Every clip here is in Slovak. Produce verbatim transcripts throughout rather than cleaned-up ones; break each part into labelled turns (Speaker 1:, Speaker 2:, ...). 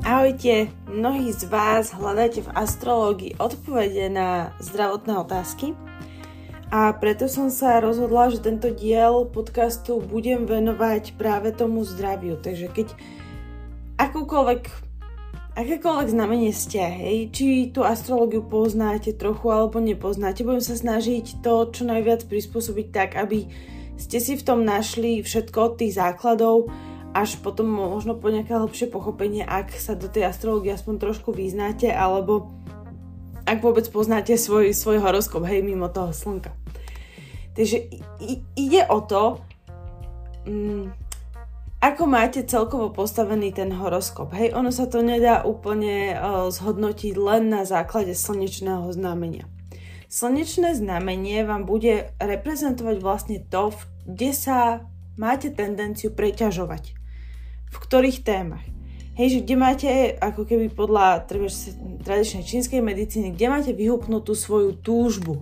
Speaker 1: Ahojte, mnohí z vás hľadáte v astrológii odpovede na zdravotné otázky a preto som sa rozhodla, že tento diel podcastu budem venovať práve tomu zdraviu. Takže keď akúkoľvek, akékoľvek znamenie ste, hej, či tú astrológiu poznáte trochu alebo nepoznáte, budem sa snažiť to čo najviac prispôsobiť tak, aby ste si v tom našli všetko od tých základov až potom možno po nejaké hlbšie pochopenie, ak sa do tej astrológie aspoň trošku vyznáte, alebo ak vôbec poznáte svoj, svoj horoskop, hej, mimo toho slnka. Takže i, ide o to, um, ako máte celkovo postavený ten horoskop. Hej, ono sa to nedá úplne uh, zhodnotiť len na základe slnečného znamenia. Slnečné znamenie vám bude reprezentovať vlastne to, kde sa máte tendenciu preťažovať. V ktorých témach. Hej, že kde máte, ako keby podľa tradičnej čínskej medicíny, kde máte vyhupnutú svoju túžbu.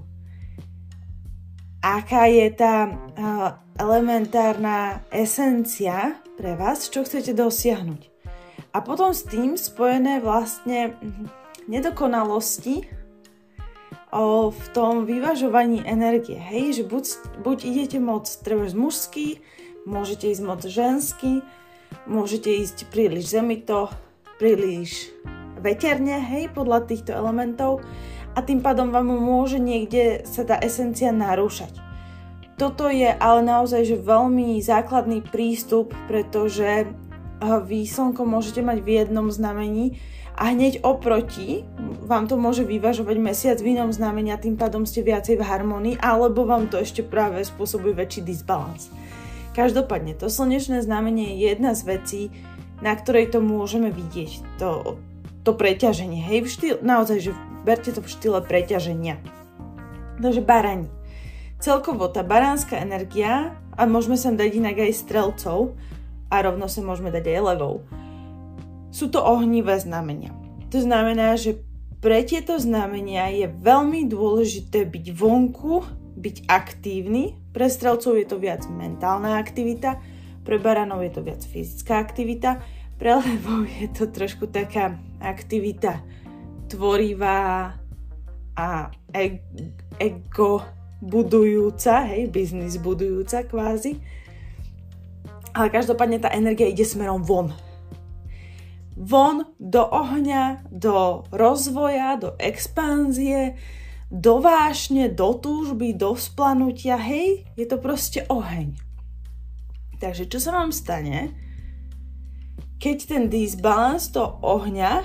Speaker 1: Aká je tá uh, elementárna esencia pre vás, čo chcete dosiahnuť. A potom s tým spojené vlastne nedokonalosti o, v tom vyvažovaní energie. Hej, že buď, buď idete moc treba mužský, môžete ísť moc ženský, môžete ísť príliš zemito, príliš veterne, hej, podľa týchto elementov a tým pádom vám môže niekde sa tá esencia narúšať. Toto je ale naozaj že veľmi základný prístup, pretože vy slnko môžete mať v jednom znamení a hneď oproti vám to môže vyvažovať mesiac v inom znamení a tým pádom ste viacej v harmonii, alebo vám to ešte práve spôsobuje väčší disbalans. Každopádne, to slnečné znamenie je jedna z vecí, na ktorej to môžeme vidieť, to, to preťaženie. Hej, v štýle, naozaj, že berte to v štýle preťaženia. Takže barani. Celkovo tá baránska energia, a môžeme sem dať inak aj strelcov, a rovno sa môžeme dať aj levov, sú to ohnivé znamenia. To znamená, že pre tieto znamenia je veľmi dôležité byť vonku, byť aktívny. Pre strelcov je to viac mentálna aktivita, pre baranov je to viac fyzická aktivita, pre levov je to trošku taká aktivita tvorivá a ego budujúca, hej, biznis budujúca kvázi. Ale každopádne tá energia ide smerom von. Von do ohňa, do rozvoja, do expanzie, do vášne, do túžby, do splanutia, hej, je to proste oheň. Takže čo sa vám stane, keď ten disbalans toho ohňa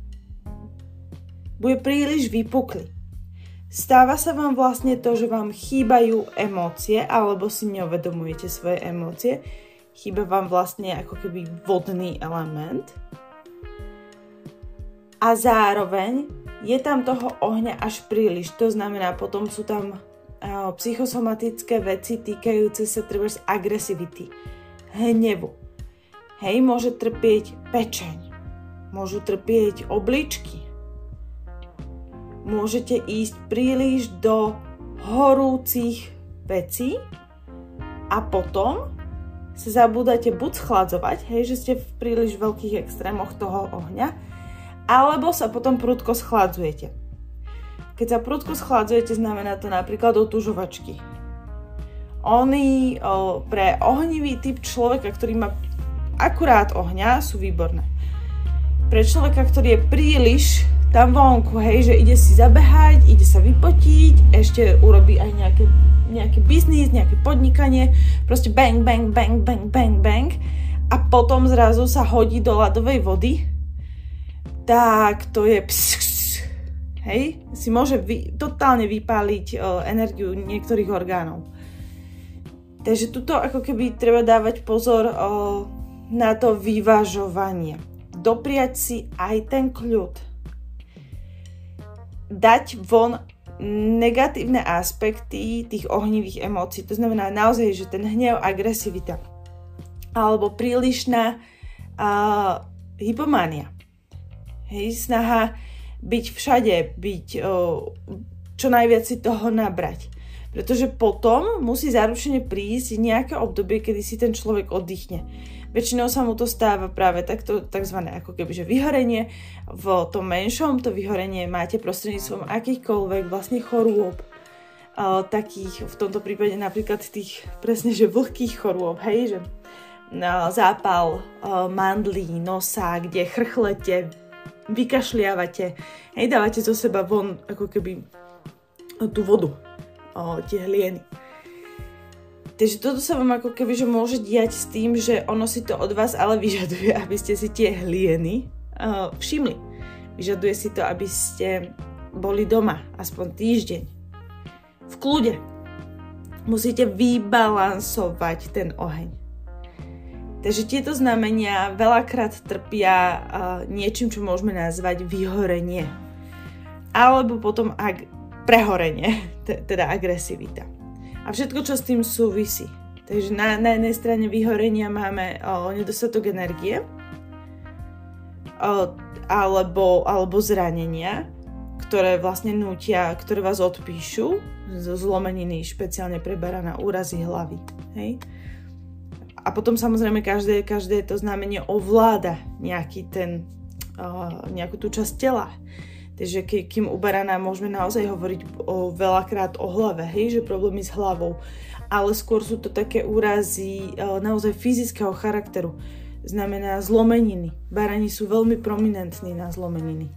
Speaker 1: bude príliš vypuklý? Stáva sa vám vlastne to, že vám chýbajú emócie, alebo si neuvedomujete svoje emócie, chýba vám vlastne ako keby vodný element a zároveň je tam toho ohňa až príliš. To znamená, potom sú tam uh, psychosomatické veci týkajúce sa treba z agresivity, hnevu. Hej, môže trpieť pečeň, môžu trpieť obličky, môžete ísť príliš do horúcich vecí a potom sa zabúdate buď schladzovať, hej, že ste v príliš veľkých extrémoch toho ohňa, alebo sa potom prudko schladzujete. Keď sa prudko schladzujete, znamená to napríklad otužovačky. Oni o, pre ohnivý typ človeka, ktorý má akurát ohňa, sú výborné. Pre človeka, ktorý je príliš tam vonku, hej, že ide si zabehať, ide sa vypotiť, ešte urobí aj nejaké, nejaký biznis, nejaké podnikanie, proste bang, bang, bang, bang, bang, bang a potom zrazu sa hodí do ľadovej vody, tak to je pss, hej, si môže vy, totálne vypáliť o, energiu niektorých orgánov. Takže tuto ako keby treba dávať pozor o, na to vyvažovanie. Dopriať si aj ten kľud. Dať von negatívne aspekty tých ohnivých emócií. To znamená naozaj, že ten hnev, agresivita alebo prílišná uh, hypománia. Hej, snaha byť všade, byť o, čo najviac si toho nabrať. Pretože potom musí zaručene prísť nejaké obdobie, kedy si ten človek oddychne. Väčšinou sa mu to stáva práve takto, takzvané ako keby, že vyhorenie. V tom menšom to vyhorenie máte prostredníctvom akýchkoľvek vlastne chorôb. Uh, takých, v tomto prípade napríklad tých presne, že vlhkých chorôb, hej, že uh, zápal uh, mandlí, nosa, kde chrchlete, vykašliavate, hej, dávate zo seba von ako keby tú vodu, uh, tie hlieny. Takže toto sa vám ako keby, že môže diať s tým, že ono si to od vás ale vyžaduje, aby ste si tie hlieny uh, všimli. Vyžaduje si to, aby ste boli doma aspoň týždeň. V kľude. Musíte vybalansovať ten oheň. Takže tieto znamenia veľakrát trpia uh, niečím, čo môžeme nazvať vyhorenie. Alebo potom ag- prehorenie, t- teda agresivita. A všetko, čo s tým súvisí. Takže na, na jednej strane vyhorenia máme o, nedostatok energie o, alebo, alebo zranenia, ktoré vlastne nútia, ktoré vás odpíšu zo zlomeniny, špeciálne pre barana, úrazy hlavy. Hej? A potom samozrejme každé, každé to znamenie ovláda nejaký ten, o, nejakú tú časť tela. Takže ke, kým u barana môžeme naozaj hovoriť o, veľakrát o hlave, hej, že problémy s hlavou, ale skôr sú to také úrazy o, naozaj fyzického charakteru. Znamená zlomeniny. Barani sú veľmi prominentní na zlomeniny.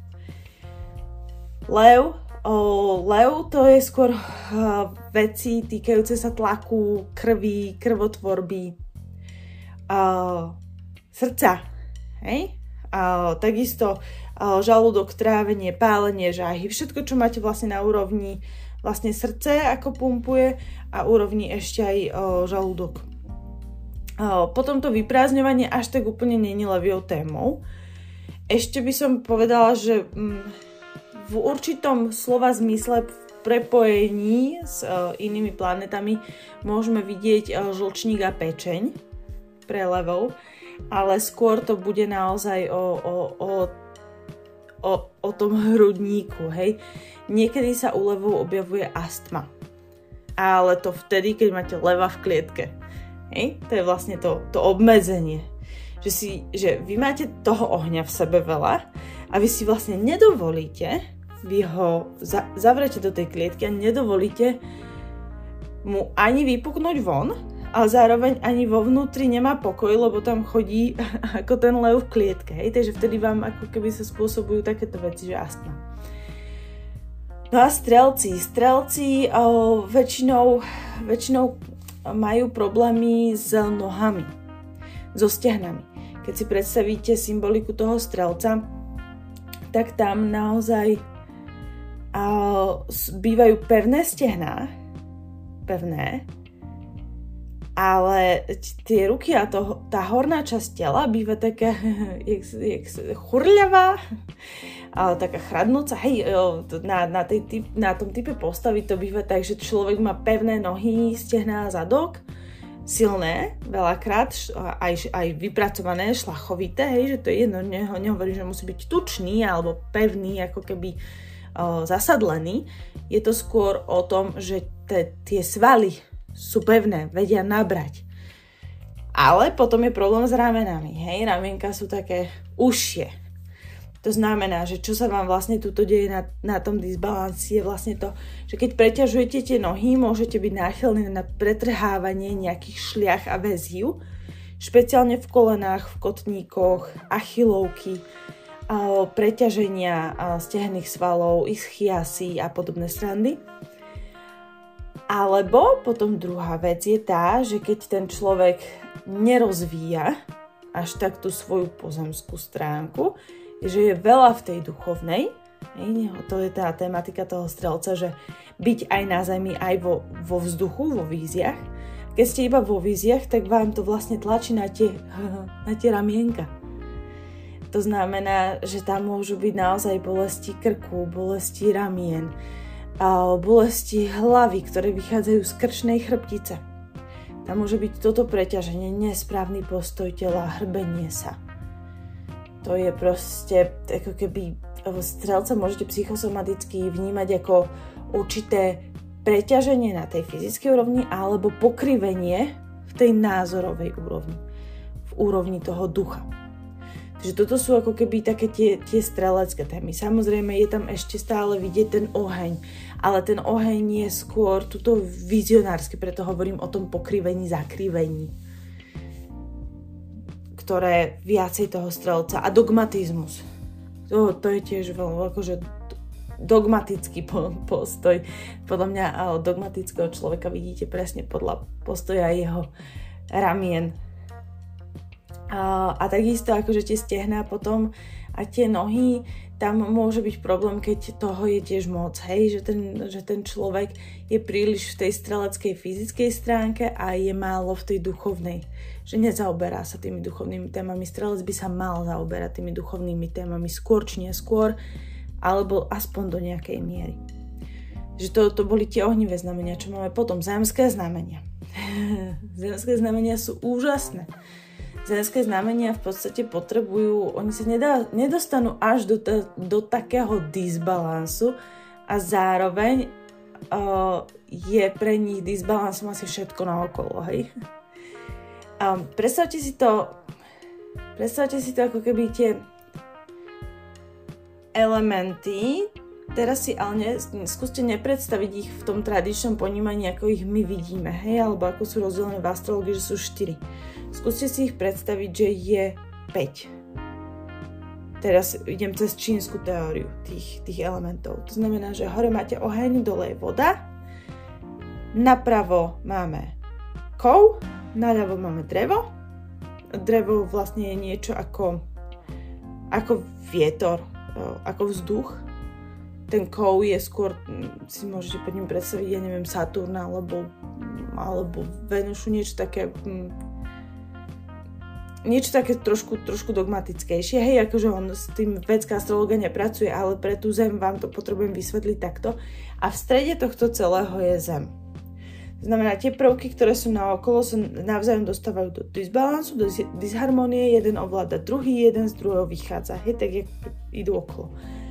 Speaker 1: Lev, o, lev to je skôr o, veci týkajúce sa tlaku, krvi, krvotvorby, o, srdca, hej, o, takisto žalúdok, trávenie, pálenie, žáhy, všetko, čo máte vlastne na úrovni vlastne srdce, ako pumpuje, a úrovni ešte aj o, žalúdok. O, potom to vyprázdňovanie až tak úplne není leviou témou. Ešte by som povedala, že mm, v určitom slova zmysle v prepojení s o, inými planetami môžeme vidieť o, žlčník a pečeň pre levov, ale skôr to bude naozaj o, o, o O, o tom hrudníku, hej. Niekedy sa u levov objavuje astma. Ale to vtedy, keď máte leva v klietke. Hej? To je vlastne to, to obmedzenie. Že, si, že vy máte toho ohňa v sebe veľa a vy si vlastne nedovolíte, vy ho za, zavrete do tej klietky a nedovolíte mu ani vypuknúť von, ale zároveň ani vo vnútri nemá pokoj, lebo tam chodí ako ten lev v klietke. Hej? Takže vtedy vám ako keby sa spôsobujú takéto veci, že astma. No a strelci. Strelci o, väčšinou, väčšinou majú problémy s nohami, so stehnami. Keď si predstavíte symboliku toho strelca, tak tam naozaj o, bývajú pevné stehná, pevné, ale tie ruky a to, tá horná časť tela býva taká jak, jak, churľavá, ale taká chradnúca. Hej, na, na, tej typ, na tom type postavy to býva tak, že človek má pevné nohy, stehná a zadok, silné, veľakrát, aj, aj vypracované, šlachovité, hej, že to je jedno, neho, nehovorí, že musí byť tučný alebo pevný, ako keby o, zasadlený. Je to skôr o tom, že te, tie svaly sú pevné, vedia nabrať. Ale potom je problém s ramenami. Hej, ramienka sú také užšie. To znamená, že čo sa vám vlastne tuto deje na, na tom disbalansi je vlastne to, že keď preťažujete tie nohy, môžete byť náchylní na pretrhávanie nejakých šliach a väzív, špeciálne v kolenách, v kotníkoch, achilovky, preťaženia stehných svalov, ischiasy a podobné srandy. Alebo potom druhá vec je tá, že keď ten človek nerozvíja až tak tú svoju pozemskú stránku, že je veľa v tej duchovnej, to je tá tematika toho strelca, že byť aj na zemi, aj vo, vo vzduchu, vo víziach. Keď ste iba vo víziach, tak vám to vlastne tlačí na tie, na tie ramienka. To znamená, že tam môžu byť naozaj bolesti krku, bolesti ramien, bolesti hlavy, ktoré vychádzajú z krčnej chrbtice. Tam môže byť toto preťaženie, nesprávny postoj tela, hrbenie sa. To je proste, ako keby strelca môžete psychosomaticky vnímať ako určité preťaženie na tej fyzickej úrovni alebo pokrivenie v tej názorovej úrovni, v úrovni toho ducha. Takže toto sú ako keby také tie, tie strelecké témy. Samozrejme je tam ešte stále vidieť ten oheň, ale ten oheň je skôr tuto vizionársky, preto hovorím o tom pokrivení, zakrivení, ktoré viacej toho strelca a dogmatizmus. To, to je tiež veľmi akože dogmatický postoj. Podľa mňa dogmatického človeka vidíte presne podľa postoja jeho ramien. A, a takisto akože tie stehná potom a tie nohy, tam môže byť problém, keď toho je tiež moc, hej, že ten, že ten človek je príliš v tej streleckej fyzickej stránke a je málo v tej duchovnej, že nezaoberá sa tými duchovnými témami. Strelec by sa mal zaoberať tými duchovnými témami skôr či neskôr, alebo aspoň do nejakej miery. Že to, to boli tie ohnivé znamenia, čo máme potom. Zemské znamenia. Zemské znamenia sú úžasné. Zemské znamenia v podstate potrebujú, oni sa nedá, nedostanú až do, ta, do takého disbalansu a zároveň uh, je pre nich disbalansom asi všetko naokolo, hej. Um, predstavte si to, predstavte si to ako keby tie elementy, teraz si ale ne, skúste nepredstaviť ich v tom tradičnom ponímaní, ako ich my vidíme, hej, alebo ako sú rozdelené v astrológii, že sú štyri. Skúste si ich predstaviť, že je päť. Teraz idem cez čínsku teóriu tých, tých elementov. To znamená, že hore máte oheň, dole je voda, napravo máme kov, naľavo máme drevo. Drevo vlastne je niečo ako, ako vietor, ako vzduch. Ten kov je skôr, si môžete pod ním predstaviť, ja neviem, Saturna alebo, alebo Venušu, niečo také niečo také trošku, trošku dogmatickejšie. Hej, akože on s tým vedská astrológia nepracuje, ale pre tú Zem vám to potrebujem vysvetliť takto. A v strede tohto celého je Zem. To znamená, tie prvky, ktoré sú naokolo, sa navzájom dostávajú do disbalansu, do disharmonie, jeden ovláda druhý, jeden z druhého vychádza. Hej, tak jak idú okolo.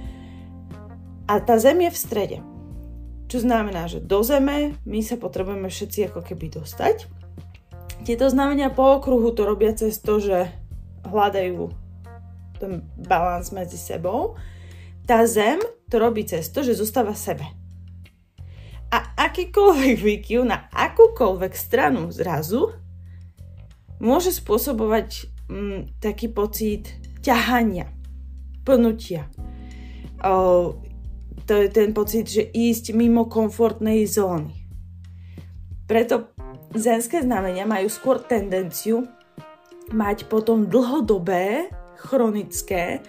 Speaker 1: A tá Zem je v strede. Čo znamená, že do Zeme my sa potrebujeme všetci ako keby dostať. Tieto znamenia po okruhu to robia cez to, že hľadajú ten balans medzi sebou. Tá Zem to robí cez to, že zostáva sebe. A akýkoľvek výkyv na akúkoľvek stranu zrazu môže spôsobovať mm, taký pocit ťahania, pnutia. O, to je ten pocit, že ísť mimo komfortnej zóny. Preto zemské znamenia majú skôr tendenciu mať potom dlhodobé, chronické,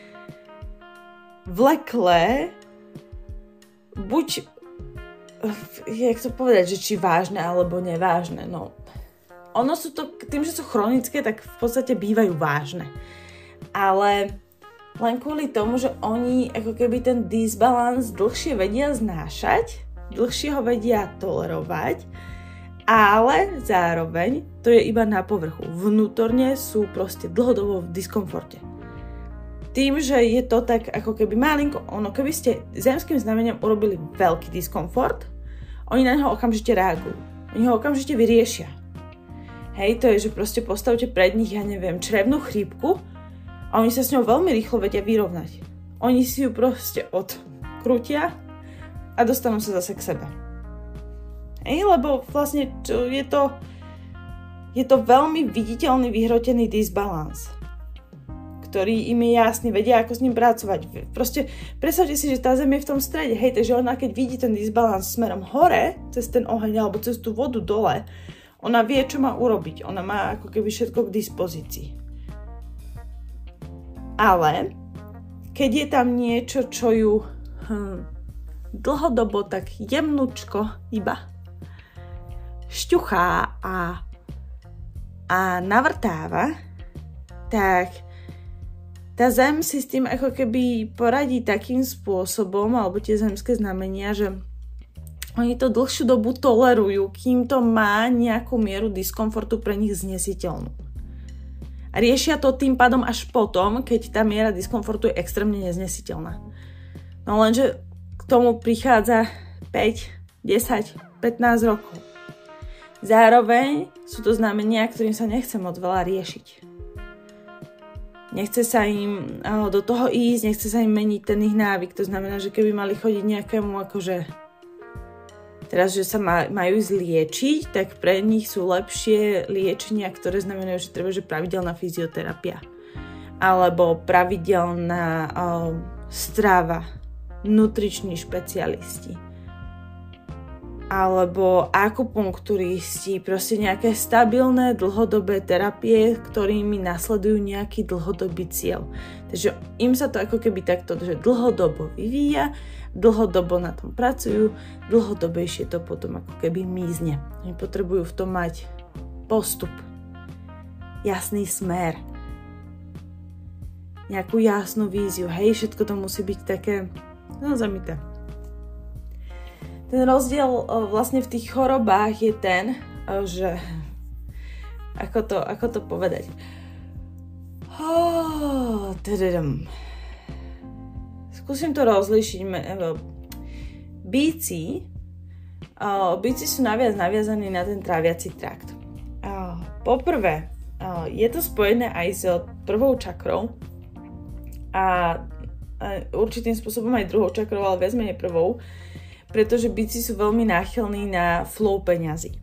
Speaker 1: vleklé, buď, jak to povedať, že či vážne alebo nevážne, no. Ono sú to, tým, že sú chronické, tak v podstate bývajú vážne. Ale len kvôli tomu, že oni ako keby ten disbalans dlhšie vedia znášať, dlhšie ho vedia tolerovať, ale zároveň to je iba na povrchu. Vnútorne sú proste dlhodobo v diskomforte. Tým, že je to tak ako keby malinko, ono keby ste zemským znameniam urobili veľký diskomfort, oni na neho okamžite reagujú. Oni ho okamžite vyriešia. Hej, to je, že proste postavte pred nich, ja neviem, črevnú chrípku a oni sa s ňou veľmi rýchlo vedia vyrovnať. Oni si ju proste odkrútia a dostanú sa zase k sebe. Hej, lebo vlastne je to, je to veľmi viditeľný, vyhrotený disbalans, ktorý im je jasný, vedia, ako s ním pracovať. Proste predstavte si, že tá Zem je v tom strede, hej, takže ona keď vidí ten disbalans smerom hore, cez ten oheň alebo cez tú vodu dole, ona vie, čo má urobiť. Ona má ako keby všetko k dispozícii. Ale keď je tam niečo, čo ju hm, dlhodobo tak jemnučko iba šťuchá a, a navrtáva, tak tá Zem si s tým ako keby poradí takým spôsobom, alebo tie zemské znamenia, že oni to dlhšiu dobu tolerujú, kým to má nejakú mieru diskomfortu pre nich znesiteľnú. A riešia to tým pádom až potom, keď tá miera diskomfortu je extrémne neznesiteľná. No lenže k tomu prichádza päť, desať, pätnásť rokov. Zároveň sú to znamenia, ktorým sa nechce moc veľa riešiť. Nechce sa im do toho ísť, nechce sa im meniť ten ich návyk. To znamená, že keby mali chodiť nejakému akože teraz, že sa majú zliečiť, tak pre nich sú lepšie liečenia, ktoré znamenajú, že treba, že pravidelná fyzioterapia. Alebo pravidelná o, strava, nutriční špecialisti. Alebo akupunkturisti, proste nejaké stabilné dlhodobé terapie, ktorými nasledujú nejaký dlhodobý cieľ. Takže im sa to ako keby takto, že dlhodobo vyvíja, dlhodobo na tom pracujú, dlhodobejšie to potom ako keby mizne. Oni potrebujú v tom mať postup, jasný smer, nejakú jasnú víziu. Hej, všetko to musí byť také, no zamité. Ten rozdiel vlastne v tých chorobách je ten, že ako to, ako to povedať? Oh, Skúsim to rozlíšiť. Bíci, bíci sú naviac naviazaní na ten tráviaci trakt. Poprvé, je to spojené aj s prvou čakrou a určitým spôsobom aj druhou čakrou, ale viac menej prvou, pretože bíci sú veľmi náchylní na flow peňazí.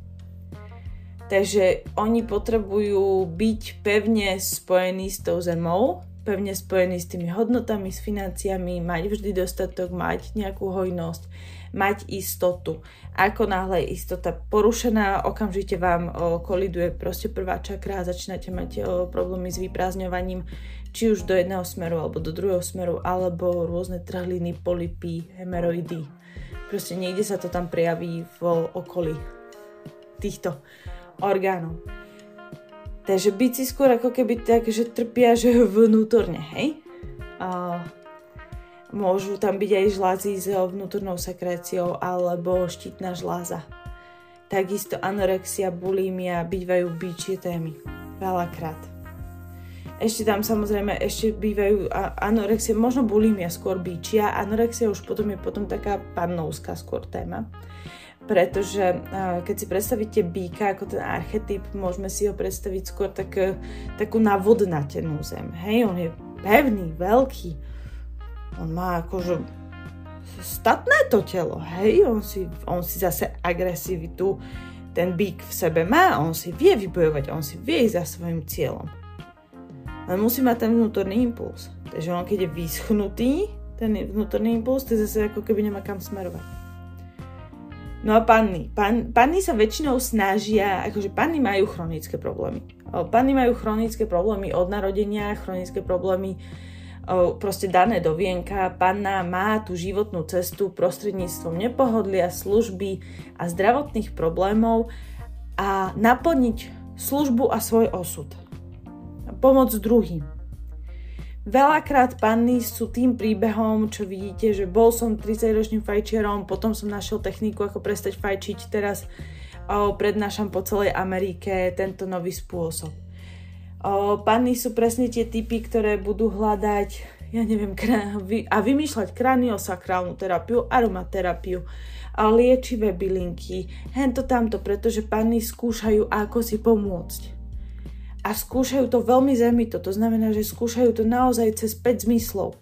Speaker 1: Takže oni potrebujú byť pevne spojení s tou zemou, pevne spojení s tými hodnotami, s financiami, mať vždy dostatok, mať nejakú hojnosť, mať istotu. Ako náhle je istota porušená, okamžite vám o, koliduje proste prvá čakra a začínate mať o, problémy s vyprázdňovaním, či už do jedného smeru, alebo do druhého smeru, alebo rôzne trhliny, polipy, hemeroidy. Proste niekde sa to tam prejaví v okolí týchto orgánov. Takže bíci skôr ako keby tak, že trpia, že vnútorne, hej? A môžu tam byť aj žlázy s vnútornou sekréciou alebo štítna žláza. Takisto anorexia, bulímia bývajú bíčie témy. Veľakrát. Ešte tam samozrejme ešte bývajú anorexie, možno bulímia skôr bíčia, anorexia už potom je potom taká pannovská skôr téma. Pretože keď si predstavíte býka ako ten archetyp, môžeme si ho predstaviť skôr tak, takú navodnatenú zem. Hej, on je pevný, veľký, on má akože statné to telo, hej, on si, on si zase agresivitu, ten býk v sebe má, on si vie vybojovať, on si vie ísť za svojím cieľom. Ale musí mať ten vnútorný impuls. Takže on keď je vyschnutý, ten vnútorný impuls, to zase ako keby nemá kam smerovať. No a panny. Pan, panny sa väčšinou snažia, akože panny majú chronické problémy. Panny majú chronické problémy od narodenia, chronické problémy proste dané do vienka. Panna má tú životnú cestu prostredníctvom nepohodlia, služby a zdravotných problémov a naplniť službu a svoj osud. Pomoc druhým. Veľakrát panny sú tým príbehom, čo vidíte, že bol som tridsaťročným fajčiarom, potom som našiel techniku, ako prestať fajčiť, teraz o, prednášam po celej Amerike tento nový spôsob. O, panny sú presne tie typy, ktoré budú hľadať, ja neviem, a vymýšľať kraniosakrálnu terapiu, aromaterapiu, a liečivé bylinky, hento tamto, pretože panny skúšajú, ako si pomôcť. A skúšajú to veľmi zemito, to znamená, že skúšajú to naozaj cez päť zmyslov.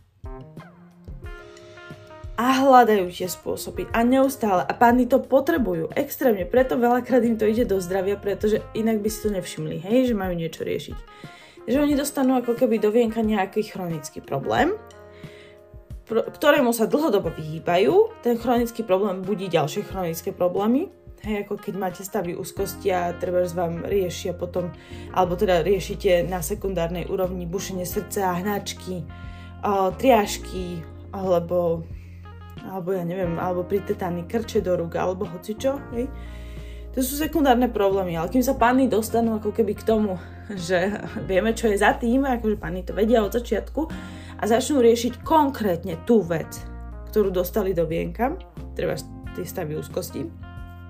Speaker 1: A hľadajú tie spôsoby a neustále. A panny to potrebujú extrémne, preto veľakrát im to ide do zdravia, pretože inak by si to nevšimli, hej, že majú niečo riešiť. Že oni dostanú ako keby do vienka nejaký chronický problém, ktorému sa dlhodobo vyhýbajú. Ten chronický problém budí ďalšie chronické problémy. Hej, ako keď máte stavy úzkosti a trebárs vám riešia potom, alebo teda riešite na sekundárnej úrovni bušenie srdca, hnačky, o, triážky, alebo, alebo ja neviem, alebo pritetány krče do rúk, alebo hocičo, hej. To sú sekundárne problémy, ale kým sa panny dostanú ako keby k tomu, že vieme, čo je za tým, akože panny to vedia od začiatku a začnú riešiť konkrétne tú vec, ktorú dostali do vienka, trebárs tie stavy úzkosti,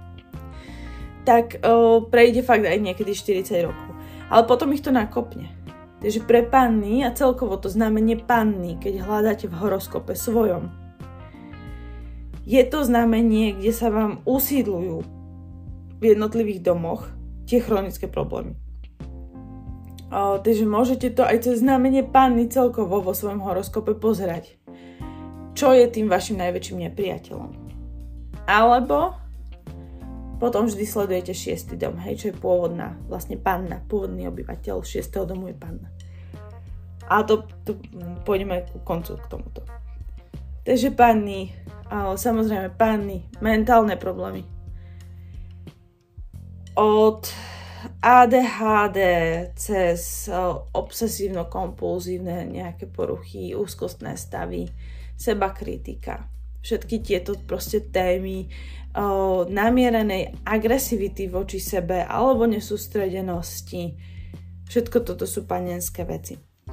Speaker 1: tak o, prejde fakt aj niekedy štyridsať rokov. Ale potom ich to nakopne. Takže pre panny a celkovo to znamenie panny, keď hľadáte v horoskope svojom, je to znamenie, kde sa vám usídľujú v jednotlivých domoch tie chronické problémy. O, takže môžete to aj cez znamenie panny celkovo vo svojom horoskope pozerať. Čo je tým vašim najväčším nepriateľom. Alebo potom vždy sledujete šiesty dom, hej, čo je pôvodná, vlastne panna, pôvodný obyvateľ šiesteho domu je panna. A to, to pôjdeme ku koncu k tomuto. Takže panny, samozrejme panny, mentálne problémy. Od á dé há dé cez obsesívno-kompulzívne nejaké poruchy, úzkostné stavy, sebakritika. Všetky tieto proste témy o, namierenej agresivity voči sebe alebo nesústredenosti. Všetko toto sú panenské veci.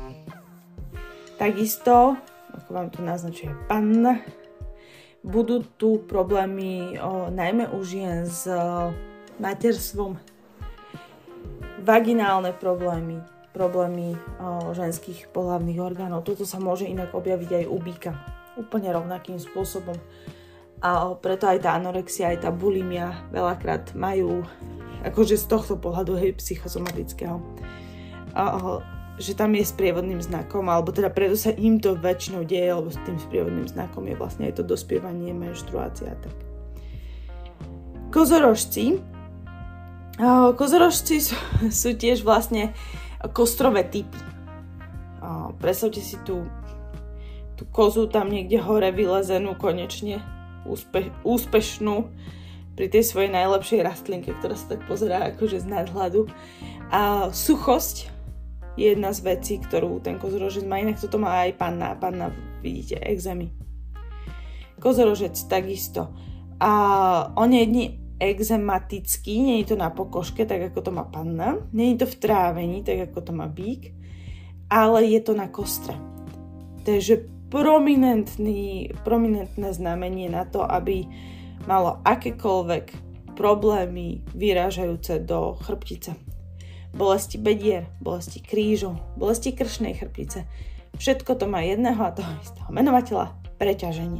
Speaker 1: Takisto, ako vám tu naznačuje panna, budú tu problémy o, najmä u žien s o, materstvom, vaginálne problémy, problémy o, ženských pohlavných orgánov. Toto sa môže inak objaviť aj u býka. Úplne rovnakým spôsobom. A preto aj tá anorexia, aj tá bulimia veľakrát majú, akože z tohto pohľadu, hej, psychosomatického, a, že tam je sprievodným znakom, alebo teda preto sa im to väčšinou deje, lebo s tým sprievodným znakom je vlastne aj to dospievanie, menštruácia a tak. Kozorožci. Kozorožci sú, sú tiež vlastne kostrové typy. Predstavte si tú, tú kozu tam niekde hore vylezenú, konečne úspe, úspešnú pri tej svojej najlepšej rastlinke, ktorá sa tak pozerá akože z nadhľadu. A suchosť je jedna z vecí, ktorú ten kozorožec má, inak toto má aj panna. Panna, vidíte, exémy. Kozorožec takisto. A on je jedný exematický, nie je to na pokožke, tak ako to má panna, nie je to v trávení, tak ako to má býk, ale je to na kostre. Takže prominentný, prominentné znamenie na to, aby malo akékoľvek problémy vyrážajúce do chrbtice. Bolesti bedier, bolesti krížu, bolesti kršnej chrbtice. Všetko to má jedného a toho istého menovateľa, preťaženie.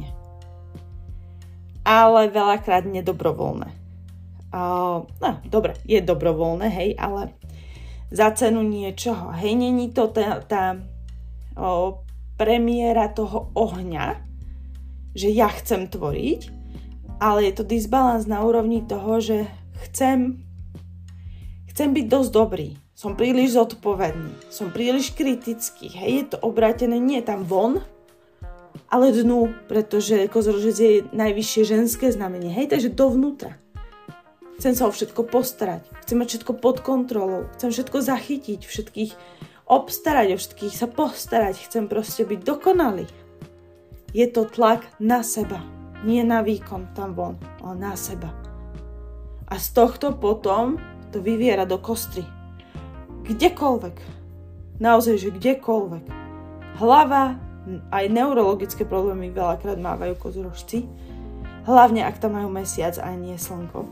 Speaker 1: Ale veľakrát nedobrovoľné. Uh, no, dobre, je dobrovoľné, hej, ale za cenu niečoho. Hej, není to tá, tá o, premiéra toho ohňa, že ja chcem tvoriť, ale je to disbalans na úrovni toho, že chcem Chcem byť dosť dobrý, som príliš zodpovedný, som príliš kritický, hej, je to obrátené nie tam von, ale dnu, pretože kozorožec je najvyššie ženské znamenie, hej, takže dovnútra. Chcem sa o všetko postarať, chcem mať všetko pod kontrolou, chcem všetko zachytiť, všetkých obstarať, o všetkých sa postarať, chcem proste byť dokonalý. Je to tlak na seba, nie na výkon tam von, ale na seba. A z tohto potom to vyviera do kostry. Kdekoľvek. Naozaj, že kdekoľvek. Hlava, aj neurologické problémy veľakrát mávajú kozorožci. Hlavne, ak tam majú mesiac a nie slnko.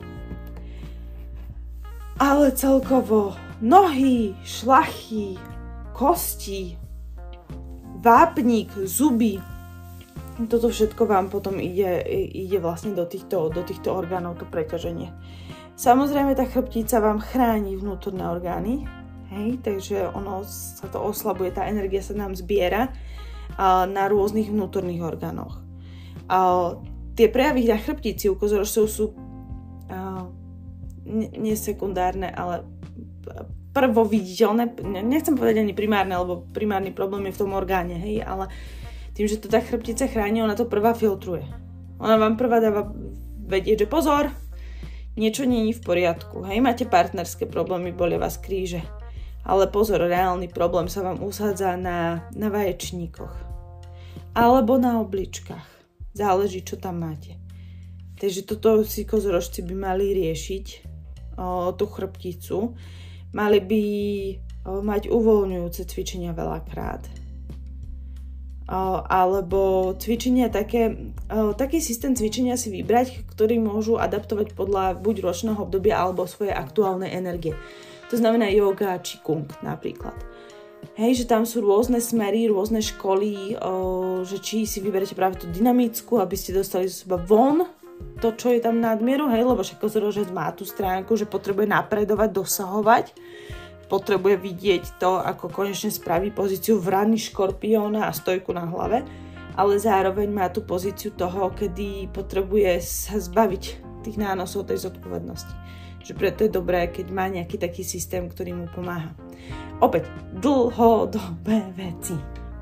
Speaker 1: Ale celkovo nohy, šlachy, kosti, vápnik, zuby. Toto všetko vám potom ide, ide vlastne do týchto, do týchto orgánov, to preťaženie. Samozrejme, tá chrbtica vám chráni vnútorné orgány, hej, takže ono sa to oslabuje, tá energia sa nám zbiera a, na rôznych vnútorných orgánoch. A, tie prejavy na chrbtici u kozorožcov sú a, ne, nie sekundárne, ale prvoviditeľné, nechcem povedať ani primárne, lebo primárny problém je v tom orgáne, hej, ale tým, že to tá chrbtica chráni, ona to prvá filtruje. Ona vám prvá dáva vedieť, že pozor, niečo nie je v poriadku. Hej, máte partnerské problémy, bolia vás kríže. Ale pozor, reálny problém sa vám usádza na, na vaječníkoch. Alebo na obličkách. Záleží, čo tam máte. Takže toto si kozorožci by mali riešiť, o, tú chrbticu. Mali by o, mať uvoľňujúce cvičenia veľakrát. O, alebo cvičenia také, o, taký systém cvičenia si vybrať, ktorý môžu adaptovať podľa buď ročného obdobia alebo svojej aktuálnej energie. To znamená yoga, qigong napríklad. Hej, že tam sú rôzne smery, rôzne školy, o, že či si vyberete práve tú dynamickú, aby ste dostali zo seba von to, čo je tam nadmieru, hej, lebo však kozorožec má tú stránku, že potrebuje napredovať, dosahovať, potrebuje vidieť to, ako konečne spraví pozíciu vrany škorpióna a stojku na hlave, ale zároveň má tú pozíciu toho, kedy potrebuje sa zbaviť tých nánosov tej zodpovednosti. Že preto je dobré, keď má nejaký taký systém, ktorý mu pomáha. Opäť, dlhodobé veci.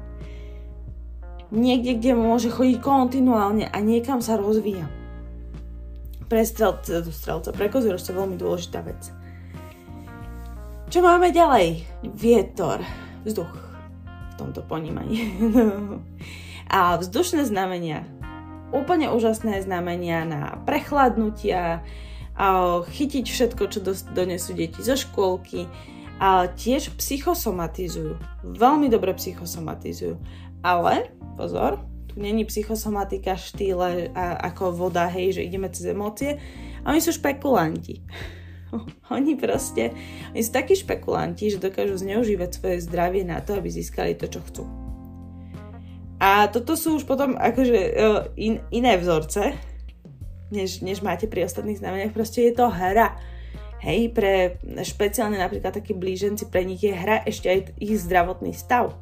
Speaker 1: Niekde, kde môže chodiť kontinuálne a niekam sa rozvíja. Pre strelca, strelca, pre kozorožca veľmi dôležitá vec. Čo máme ďalej? Vietor, vzduch v tomto ponímaní. A vzdušné znamenia. Úplne úžasné znamenia na prechladnutia, chytiť všetko, čo donesú deti zo škôlky, a tiež psychosomatizujú. Veľmi dobre psychosomatizujú. Ale, pozor, tu není psychosomatika štýle a, ako voda, hej, že ideme cez emócie. A oni sú špekulanti. Oni proste, oni sú takí špekulanti, že dokážu zneužívať svoje zdravie na to, aby získali to, čo chcú. A toto sú už potom akože in, iné vzorce, než, než máte pri ostatných znameniach. Proste je to hra. Hej, pre špeciálne napríklad takí blíženci, pre nich je hra ešte aj ich zdravotný stav.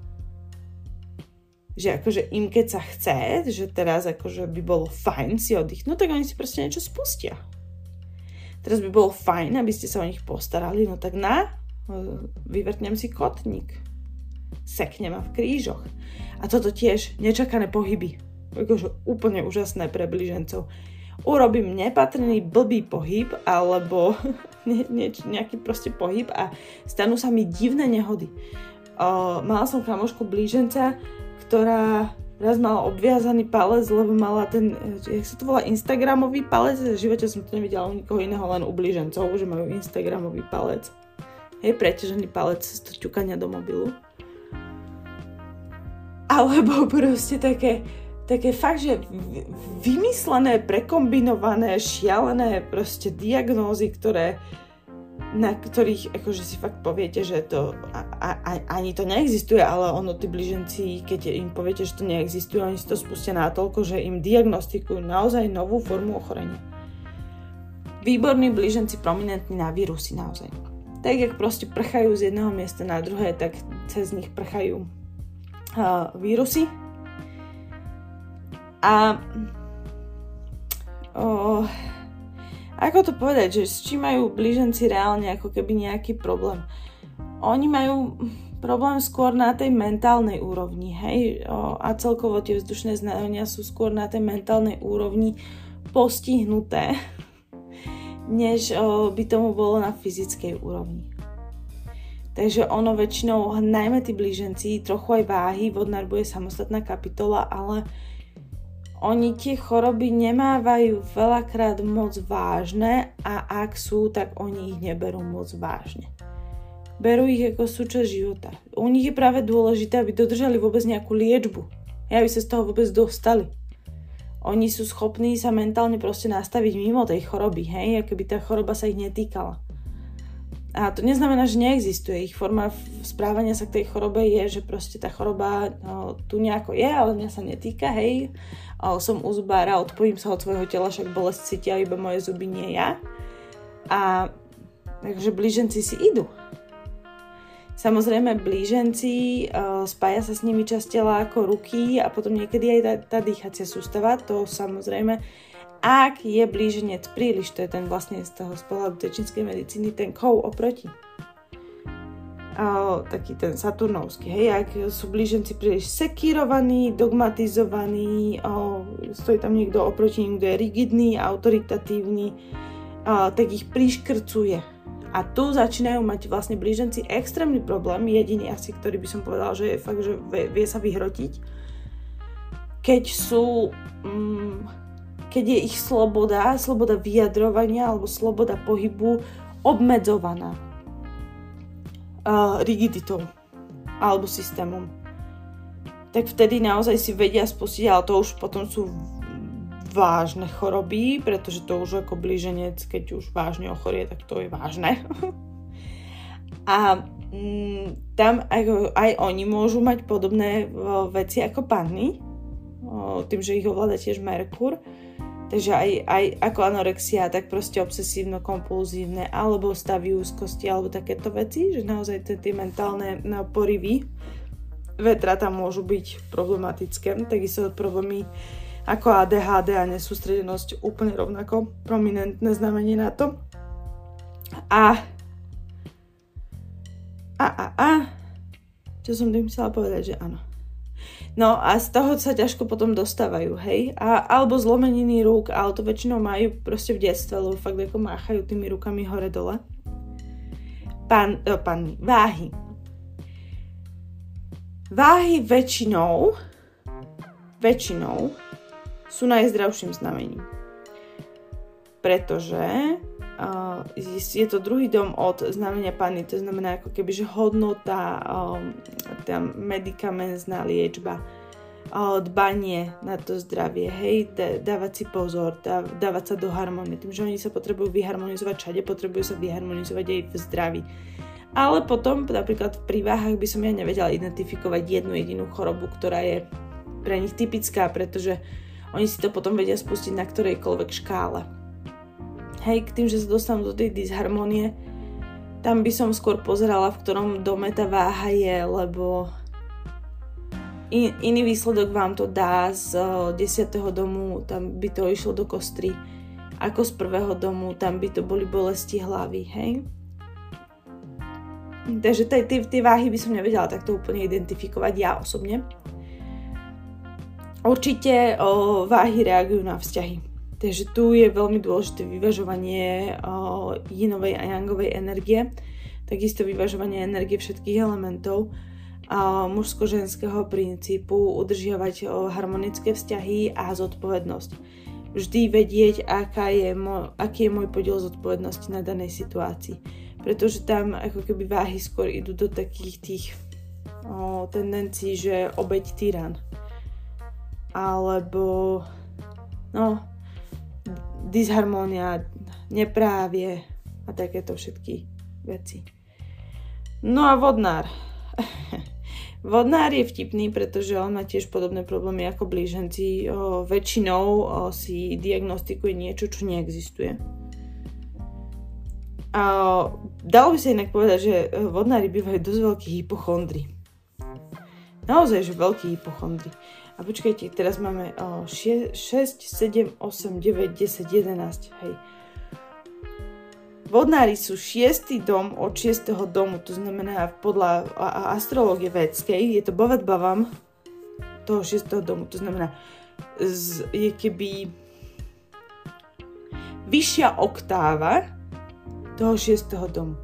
Speaker 1: Že akože im keď sa chce, že teraz akože by bolo fajn si oddychnúť, tak oni si proste niečo spustia. Teraz by bolo fajn, aby ste sa o nich postarali, no tak na, vyvrtnem si kotník. Seknem ma v krížoch. A toto tiež nečakané pohyby. Akože úplne úžasné pre blížencov. Urobím nepatrný blbý pohyb alebo ne, ne, nejaký proste pohyb a stanú sa mi divné nehody. Uh, mala som kamošku blíženca, ktorá raz mala obviazaný palec, lebo mala ten, jak sa to volá, instagramový palec. V živote som to nevidela u nikoho iného, len u blížencov, že majú instagramový palec. Hej, preťažený palec z ťukania do mobilu. Alebo proste také také fakt, že vymyslené, prekombinované, šialené proste diagnózy, ktoré, na ktorých akože si fakt poviete, že to a, a, ani to neexistuje, ale ono tí blíženci, keď im poviete, že to neexistuje, oni si to spustia natoľko, že im diagnostikujú naozaj novú formu ochorenia. Výborní blíženci prominentní na vírusy naozaj. Tak, jak proste prchajú z jedného miesta na druhé, tak cez nich prchajú uh, vírusy. A o, ako to povedať, že s čím majú blíženci reálne ako keby nejaký problém? Oni majú problém skôr na tej mentálnej úrovni, hej? O, a celkovo tie vzdušné znamenia sú skôr na tej mentálnej úrovni postihnuté, než o, by tomu bolo na fyzickej úrovni. Takže ono väčšinou, najmä tí blíženci, trochu aj váhy, vodnár bude samostatná kapitola, ale oni tie choroby nemávajú veľakrát moc vážne a ak sú, tak oni ich neberú moc vážne. Berú ich ako súčasť života. U nich je práve dôležité, aby dodržali vôbec nejakú liečbu. Aby sa z toho vôbec dostali. Oni sú schopní sa mentálne proste nastaviť mimo tej choroby, hej, ako by tá choroba sa ich netýkala. A to neznamená, že neexistuje. Ich forma správania sa k tej chorobe je, že proste tá choroba no, tu nejako je, ale mňa sa netýka, hej. O, som u zubára, odpojím sa od svojho tela, však bolesť cítia iba moje zuby, nie ja. A takže blíženci si idú. Samozrejme, blíženci, o, spája sa s nimi časť tela ako ruky a potom niekedy aj tá, tá dýchacia sústava, to samozrejme. Ak je blíženec príliš, to je ten vlastne z toho z pohľadu tej čínskej medicíny, ten kov oproti. A, taký ten saturnovský, hej, ak sú blíženci príliš sekírovaní, dogmatizovaní, a, stojí tam niekto oproti ním, kto je rigidný, autoritatívny, a, tak ich priškrcuje. A tu začínajú mať vlastne blíženci extrémny problém, jediný asi, ktorý by som povedala, že je fakt, že vie, vie sa vyhrotiť, keď sú... Mm, keď je ich sloboda, sloboda vyjadrovania alebo sloboda pohybu obmedzovaná uh, rigiditou alebo systémom. Tak vtedy naozaj si vedia spustiť, ale to už potom sú vážne choroby, pretože to už ako blíženec, keď už vážne ochorie, tak to je vážne. A mm, tam aj, aj oni môžu mať podobné uh, veci ako panny, uh, tým, že ich ovláda tiež Merkur. Takže aj, aj ako anorexia, tak proste obsesívno-kompulzívne, alebo stavy úzkosti, alebo takéto veci, že naozaj tie mentálne porivy vetra tam môžu byť problematické. Takisto problémy ako á dé há dé a nesústredenosť úplne rovnako prominentné znamenie na to. A a a a čo som tým chcela povedať, že áno. No a z toho sa ťažko potom dostávajú, hej? A, alebo zlomeniny rúk, ale to väčšinou majú proste v detstve, lebo fakt ako máchajú tými rukami hore-dole. Pán, oh, pán, váhy. Váhy väčšinou, väčšinou sú najzdravším znamením. Pretože uh, je to druhý dom od znamenia Panny, to znamená ako keby, že hodnota, um, tá medikamentná liečba, uh, dbanie na to zdravie, hej, dávať si pozor, dá, dávať sa do harmonie. Tým, že oni sa potrebujú vyharmonizovať všade, potrebujú sa vyharmonizovať aj v zdraví. Ale potom, napríklad pri váhach by som ja nevedela identifikovať jednu jedinú chorobu, ktorá je pre nich typická, pretože oni si to potom vedia spustiť na ktorejkoľvek škále. Hej, k tým, že sa dostanú do tej disharmonie, tam by som skôr pozerala, v ktorom dome tá váha je, lebo in, iný výsledok vám to dá z desiateho domu, tam by to išlo do kostry, ako z prvého domu, tam by to boli bolesti hlavy, hej. Takže tie váhy by som nevedela takto úplne identifikovať ja osobne. Určite o, váhy reagujú na vzťahy. Takže tu je veľmi dôležité vyvažovanie o, yinovej a yangovej energie, takisto vyvažovanie energie všetkých elementov, a mužsko-ženského princípu, udržiavať o, harmonické vzťahy a zodpovednosť. Vždy vedieť, aká je mo- aký je môj podiel zodpovednosti na danej situácii. Pretože tam ako keby váhy skôr idú do takých tých o, tendencií, že obeť tyran. Alebo no disharmónia, neprávie a takéto všetky veci. No a vodnár. Vodnár je vtipný, pretože on má tiež podobné problémy ako blíženci. O, väčšinou o, si diagnostikuje niečo, čo neexistuje. A dalo by sa inak povedať, že vodnári bývajú dosť veľkí hypochondri. Naozaj, že veľkí hypochondri. A počkajte, teraz máme oh, šesť, sedem, osem, deväť, desať, jedenásť, hej. Vodnári sú šiestý dom od šiesteho domu, to znamená podľa astrológie védskej, je to Bhavat Bhavam toho šiesteho domu, to znamená z, je keby vyššia oktáva toho šiesteho domu.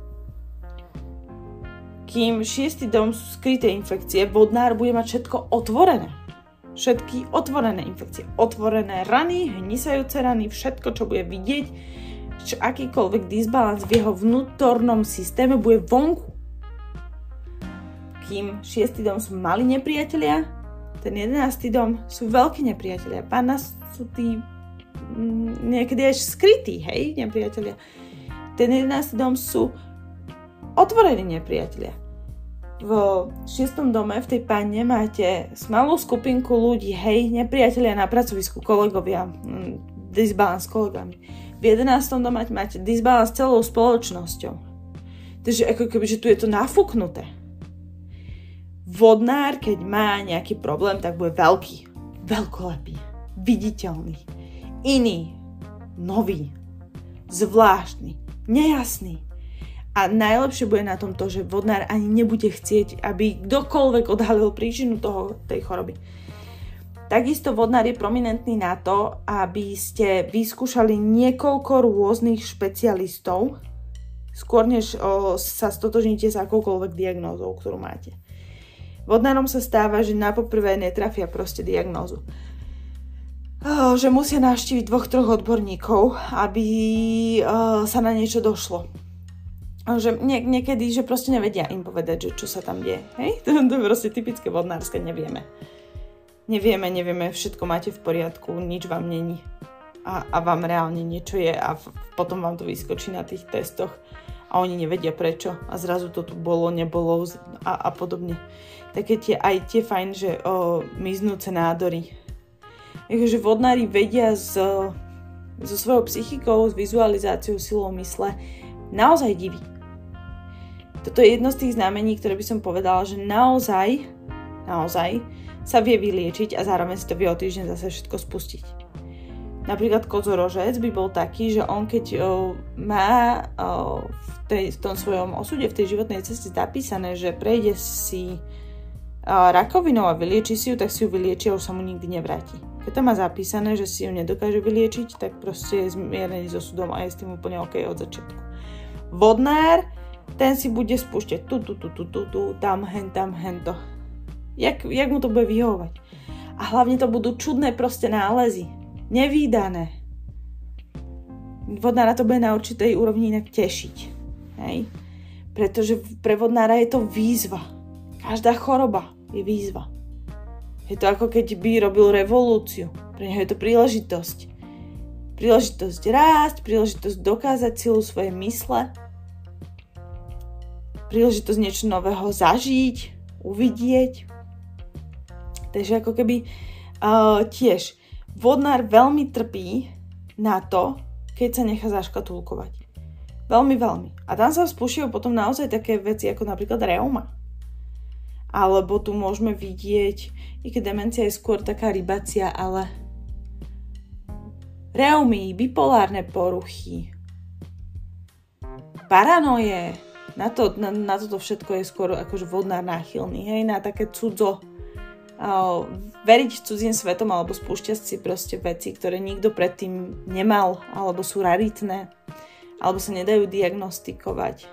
Speaker 1: Kým šiestý dom sú skryté infekcie, vodnár bude mať všetko otvorené. Všetky otvorené infekcie, otvorené rany, hnisajúce rany, všetko, čo bude vidieť, čo akýkoľvek disbalans v jeho vnútornom systéme bude vonku. Kým šiestý dom sú malí nepriatelia, ten jedenásty dom sú veľkí nepriatelia. Pána sú tí m, niekedy až skrytí, hej, nepriatelia. Ten jedenásty dom sú otvorení nepriatelia. V šiestom dome, v tej panne, máte malú skupinku ľudí, hej, nepriatelia na pracovisku, kolegovia, disbalans s kolegami. V jedenástom dome máte disbalans s celou spoločnosťou. Takže ako keby, že tu je to nafúknuté. Vodnár, keď má nejaký problém, tak bude veľký, veľkolepý, viditeľný, iný, nový, zvláštny, nejasný. A najlepšie bude na tom to, že vodnár ani nebude chcieť, aby kdokoľvek odhalil príčinu toho, tej choroby. Takisto vodnár je prominentný na to, aby ste vyskúšali niekoľko rôznych špecialistov, skôr než o, sa stotožníte s akoukoľvek diagnózou, ktorú máte. Vodnárom sa stáva, že napoprvé netrafia proste diagnózu. O, že musia navštíviť dvoch, troch odborníkov, aby o, sa na niečo došlo. Že nie, niekedy, že proste nevedia im povedať, že čo sa tam deje. Hej? To, to je proste typické vodnárske, nevieme. Nevieme, nevieme, všetko máte v poriadku, nič vám není. A, a vám reálne niečo je a v, potom vám to vyskočí na tých testoch a oni nevedia prečo a zrazu to tu bolo, nebolo a, a podobne. Také tie, aj tie fajn, že o, miznúce nádory. Takže vodnári vedia z so svojou psychikou, s vizualizáciou, silou mysle naozaj diví. Toto je jedno z tých znamení, ktoré by som povedala, že naozaj, naozaj sa vie vyliečiť a zároveň si to vie o týždeň zase všetko spustiť. Napríklad kozorožec by bol taký, že on keď o, má o, v, tej, v tom svojom osude, v tej životnej ceste zapísané, že prejde si o, rakovinou a vylieči si ju, tak si ju vylieči a už sa mu nikdy nevráti. Keď to má zapísané, že si ju nedokáže vyliečiť, tak proste je zmierený so súdom a je s tým úplne OK od začiatku. Vodnár, ten si bude spúšťať tu, tu, tu, tu, tu, tu, tam, hen, tam, hento. Jak, jak mu to bude vyhovovať. A hlavne to budú čudné proste nálezy. Nevídané. Vodnára to bude na určitej úrovni inak tešiť. Hej? Pretože pre vodnára je to výzva. Každá choroba je výzva. Je to ako keď by robil revolúciu. Pre neho je to príležitosť. Príležitosť rásť, príležitosť dokázať silu svojej mysle, príležitosť niečo nového zažiť, uvidieť. Takže ako keby uh, tiež vodnár veľmi trpí na to, keď sa nechá zaškatulkovať. Veľmi, veľmi. A tam sa spúšťajú potom naozaj také veci ako napríklad reuma. Alebo tu môžeme vidieť, i keď demencia je skôr taká rybacia, ale reumy, bipolárne poruchy, paranoje, na, to, na, na toto všetko je skôr akože vodnár náchylný, hej, na také cudzo, uh, veriť cudzím svetom alebo spúšťať si proste veci, ktoré nikto predtým nemal, alebo sú raritné, alebo sa nedajú diagnostikovať.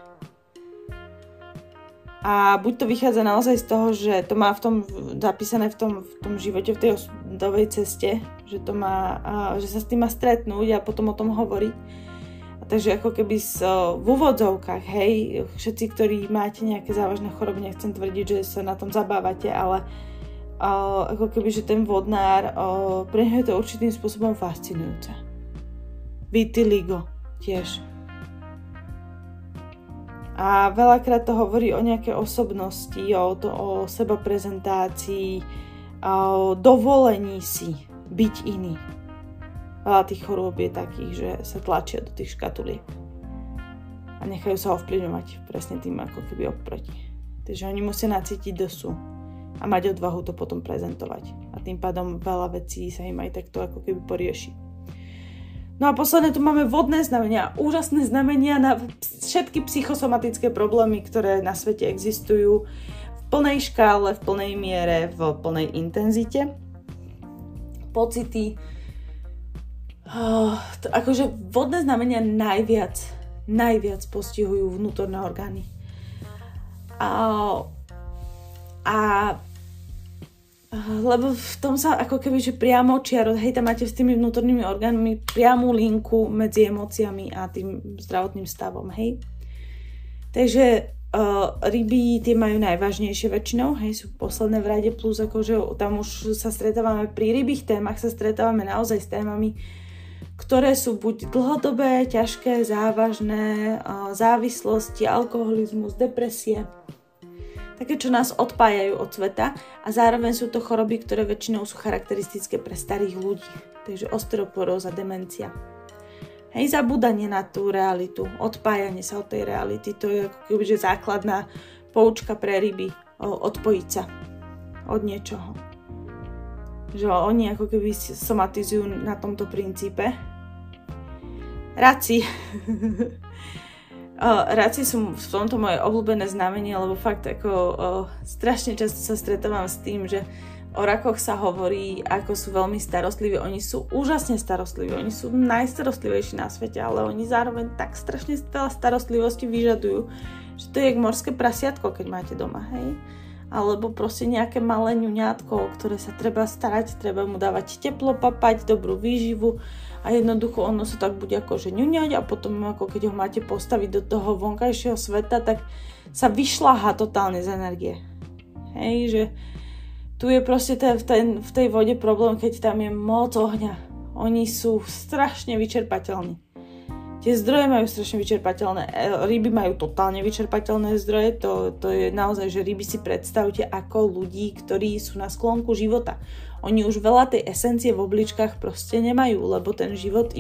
Speaker 1: A buď to vychádza naozaj z toho, že to má v tom zapísané v tom, v tom živote, v tej osudovej ceste, že, to má, uh, že sa s tým má stretnúť a potom o tom hovoriť. Takže ako keby s, v úvodzovkách, hej, všetci, ktorí máte nejaké závažné choroby, nechcem tvrdiť, že sa na tom zabávate, ale uh, ako keby, že ten vodnár, uh, pre neho je to určitým spôsobom fascinujúce. Vitiligo tiež. A veľakrát to hovorí o nejaké osobnosti, o, to, o seba prezentácii, o dovolení si byť iný. Veľa tých chorôb je takých, že sa tlačia do tých škatuliek a nechajú sa ovplyvňovať presne tým ako keby oproti. Takže oni musia nacítiť dosu a mať odvahu to potom prezentovať. A tým pádom veľa vecí sa im aj takto ako keby porieši. No a posledné tu máme vodné znamenia. Úžasné znamenia na všetky psychosomatické problémy, ktoré na svete existujú v plnej škále, v plnej miere, v plnej intenzite. Pocity. Oh, to, akože vodné znamenia najviac, najviac postihujú vnútorné orgány. A, a lebo v tom sa ako keby, že priamo čiaro, hej, tam máte s tými vnútornými orgánmi priamú linku medzi emóciami a tým zdravotným stavom, hej. Takže uh, ryby tie majú najvážnejšie väčšinou, hej, sú posledné v rade, plus akože tam už sa stretávame pri rybých témach, sa stretávame naozaj s témami, ktoré sú buď dlhodobé, ťažké, závažné, závislosti, alkoholizmus, depresie. Také, čo nás odpájajú od sveta a zároveň sú to choroby, ktoré väčšinou sú charakteristické pre starých ľudí. Takže osteoporóza, demencia. Hej, zabúdanie na tú realitu, odpájanie sa od tej reality, to je ako keby, že základná poučka pre ryby, odpojiť sa od niečoho. Že oni ako keby somatizujú na tomto princípe. Raci. Raci sú v tomto moje obľúbené znamenie, lebo fakt ako o, strašne často sa stretávam s tým, že o rakoch sa hovorí, ako sú veľmi starostliví. Oni sú úžasne starostliví, oni sú najstarostlivejší na svete, ale oni zároveň tak strašne veľa starostlivosti vyžadujú, že to je jak morské prasiatko, keď máte doma, hej? Alebo proste nejaké malé ňuňátko, o ktoré sa treba starať, treba mu dávať teplo, papať, dobrú výživu a jednoducho ono sa tak bude akože ňuňať a potom ako keď ho máte postaviť do toho vonkajšieho sveta, tak sa vyšľaha totálne z energie. Hej, že tu je proste ten, v, ten, v tej vode problém, keď tam je moc ohňa. Oni sú strašne vyčerpateľní. Tie zdroje majú strašne vyčerpateľné. Ryby majú totálne vyčerpateľné zdroje. To, to je naozaj, že ryby si predstavte ako ľudí, ktorí sú na sklonku života. Oni už veľa tej esencie v obličkách proste nemajú, lebo ten život im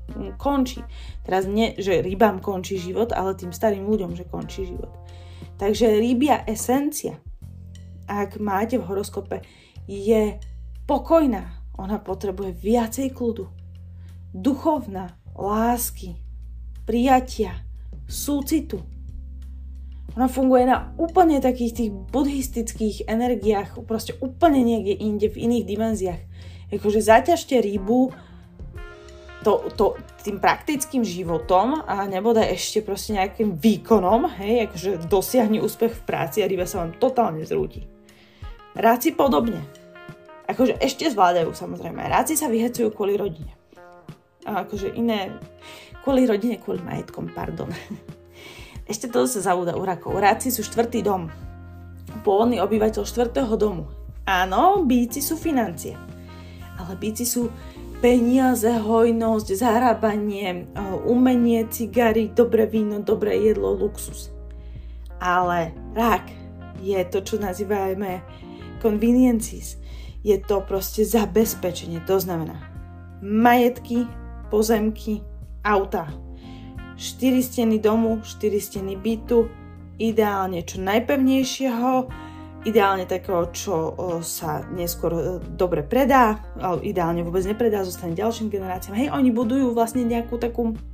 Speaker 1: končí. Teraz nie, že rybám končí život, ale tým starým ľuďom, že končí život. Takže rybia esencia, ak máte v horoskope, je pokojná. Ona potrebuje viacej kľudu, duchovná, lásky, prijatia, súcitu. Ona funguje na úplne takých tých buddhistických energiách, proste úplne niekde inde, v iných dimenziách. Akože zaťažte rybu to, to, tým praktickým životom a nebodaj ešte proste nejakým výkonom, hej, akože dosiahne úspech v práci a ryba sa vám totálne zrúti. Ráci podobne. Akože ešte zvládajú, samozrejme. Ráci sa vyhecujú kvôli rodine. A akože iné... Kvôli rodine, kvôli majetkom, pardon. Ešte to sa zabúda u rakov. Ráci sú štvrtý dom. Pôvodný obyvateľ štvrtého domu. Áno, býci sú financie. Ale býci sú peniaze, hojnosť, zarábanie, umenie, cigary, dobré víno, dobré jedlo, luxus. Ale rak je to, čo nazývame conveniences. Je to proste zabezpečenie. To znamená majetky, pozemky, autá. Štyri steny domu, štyri steny bytu, ideálne čo najpevnejšieho, ideálne takého, čo o, sa neskôr o, dobre predá, ale ideálne vôbec nepredá, zostane ďalším generáciám. Hej, oni budujú vlastne nejakú takú o,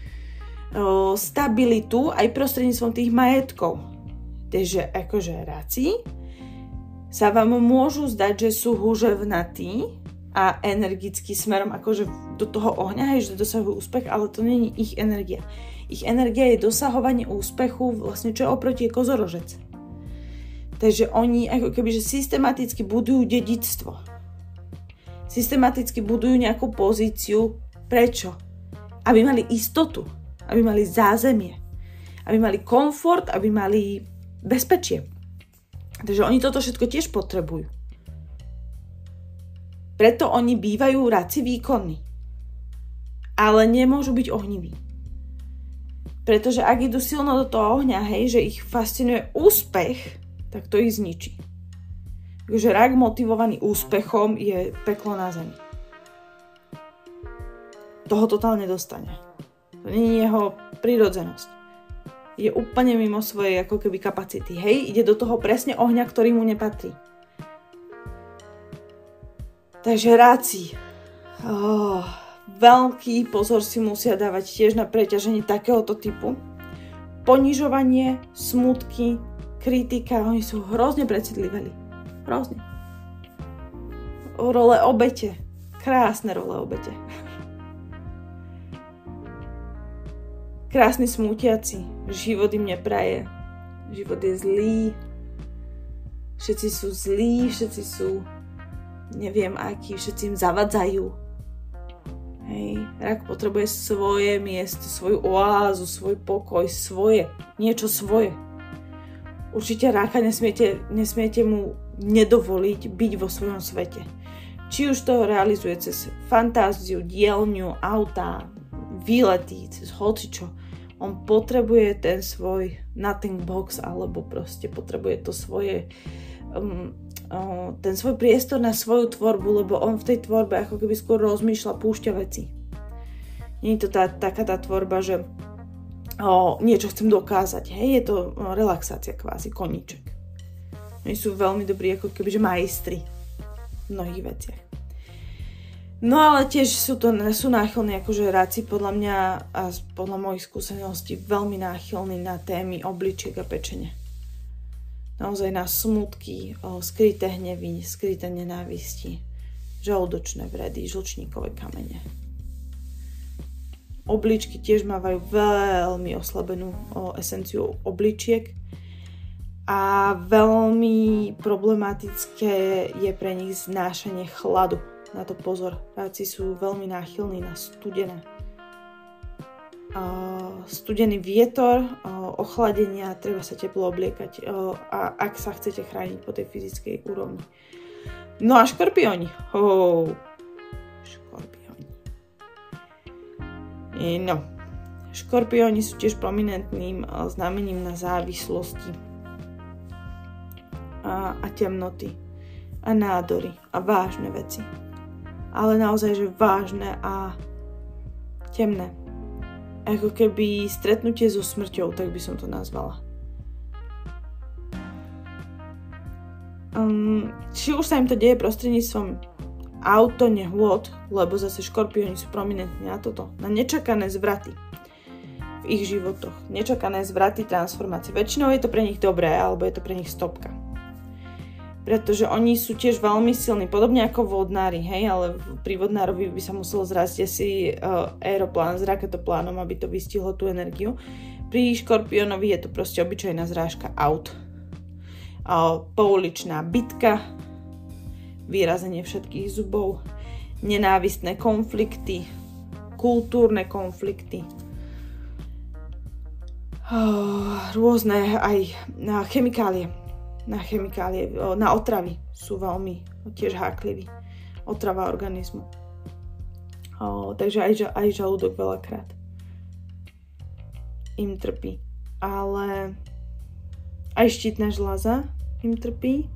Speaker 1: stabilitu aj prostredníctvom tých majetkov. Takže akože ráci sa vám môžu zdať, že sú húževnatí a energický smerom akože do toho ohňa, hej, že dosahujú úspech, ale to nie je ich energia. Ich energia je dosahovanie úspechu, vlastne čo oproti je kozorožec. Takže oni ako keby, že systematicky budujú dedičstvo. Systematicky budujú nejakú pozíciu. Prečo? Aby mali istotu, aby mali zázemie, aby mali komfort, aby mali bezpečie. Takže oni toto všetko tiež potrebujú. Preto oni bývajú raci výkonní. Ale nemôžu byť ohniví. Pretože ak idú silno do toho ohňa, hej, že ich fascinuje úspech, tak to ich zničí. Takže rak motivovaný úspechom je peklo na zemi. Toho totálne dostane. To nie je jeho prirodzenosť. Je úplne mimo svojej ako keby kapacity. Hej, ide do toho presne ohňa, ktorý mu nepatrí. Takže ráci. Oh, veľký pozor si musia dávať tiež na preťaženie takéhoto typu. Ponižovanie, smutky, kritika, oni sú hrozne precitliveli. Hrozne. Role obete. Krásne role obete. Krásni smútiaci. Život im nepraje. Život je zlý. Všetci sú zlí, všetci sú neviem akí, všetci im zavadzajú. Hej, rak potrebuje svoje miesto, svoju oázu, svoj pokoj, svoje, niečo svoje. Určite raka nesmiete, nesmiete mu nedovoliť byť vo svojom svete. Či už to realizuje cez fantáziu, dielňu, autá, výlety, cez hocičo. On potrebuje ten svoj nothing box, alebo proste potrebuje to svoje um, um, ten svoj priestor na svoju tvorbu, lebo on v tej tvorbe ako keby skôr rozmýšľa, púšťa veci. Nie je to tá, taká tá tvorba, že o, niečo chcem dokázať. Hej, je to o, relaxácia kvázi, koníček. Oni sú veľmi dobrí ako keby, že majstri v mnohých veciach. No ale tiež sú to sú náchylní akože ráci podľa mňa a podľa mojich skúseností veľmi náchylní na témy obličiek a pečenia. Naozaj na smutky, o, skryté hnevy, skryté nenávisti, žalúdočné vredy, žlčníkové kamene. Obličky tiež mávajú veľmi oslabenú o, esenciu obličiek a veľmi problematické je pre nich znášanie chladu. Na to pozor, ráci sú veľmi náchylní na studené. Uh, studený vietor, uh, ochladenia, treba sa teplo obliekať, uh, a ak sa chcete chrániť po tej fyzickej úrovni. No a škorpióni. Oh, škorpióni. No, škorpióni sú tiež prominentným uh, znamením na závislosti a, a temnoty a nádory a vážne veci. Ale naozaj, že vážne a temné. Ako keby stretnutie so smrťou, tak by som to nazvala. Um, či už sa im to deje prostredníctvom auto, nehôd, lebo zase škorpióni sú prominentní na toto, na nečakané zvraty v ich životoch. Nečakané zvraty, transformácie. Väčšinou je to pre nich dobré, alebo je to pre nich stopka. Pretože oni sú tiež veľmi silní, podobne ako vodnári, hej, ale pri vodnárovi by sa muselo zrásť asi uh, aeroplán s raketoplánom, aby to vystihlo tú energiu. Pri škorpiónovi je to proste obyčajná zrážka aut. Uh, pouličná bitka, vyrazenie všetkých zubov, nenávistné konflikty, kultúrne konflikty, uh, rôzne aj uh, chemikálie. Na chemikálie, na otravy sú veľmi tiež hákliví. Otrava organizmu. O, takže aj, aj žalúdok veľakrát im trpí. Ale aj štítna žľaza im trpí.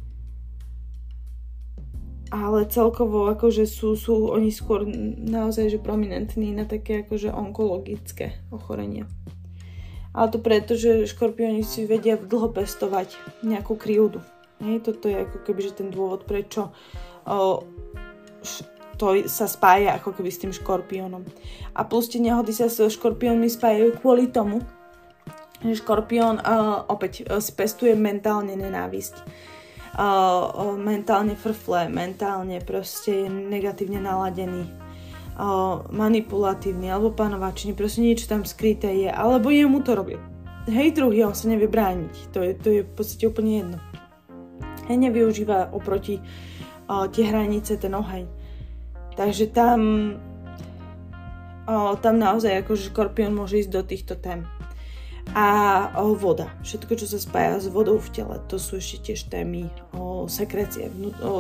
Speaker 1: Ale celkovo akože sú, sú oni skôr naozaj že prominentní na také akože onkologické ochorenia. Ale to preto, že škorpióni si vedia dlho pestovať nejakú krivdu. Nie? Toto je ako keby že ten dôvod, prečo o, to sa spája ako keby s tým škorpiónom. A plus tie nehody sa so škorpiónmi spájajú kvôli tomu, že škorpión o, opäť o, spestuje mentálne nenávisť. O, o, mentálne frfle, mentálne proste je negatívne naladený. O, manipulatívny alebo panovačný, proste niečo tam skryté je, alebo jemu to robí. Hej, druhý, on sa nevie brániť, to je, to je v podstate úplne jedno. Hej, nevyužíva oproti o, tie hranice ten oheň. Takže tam o, tam naozaj akože škorpión môže ísť do týchto tém. A o, voda, všetko, čo sa spája s vodou v tele, to sú ešte tiež témy o sekrecie, vnú, o,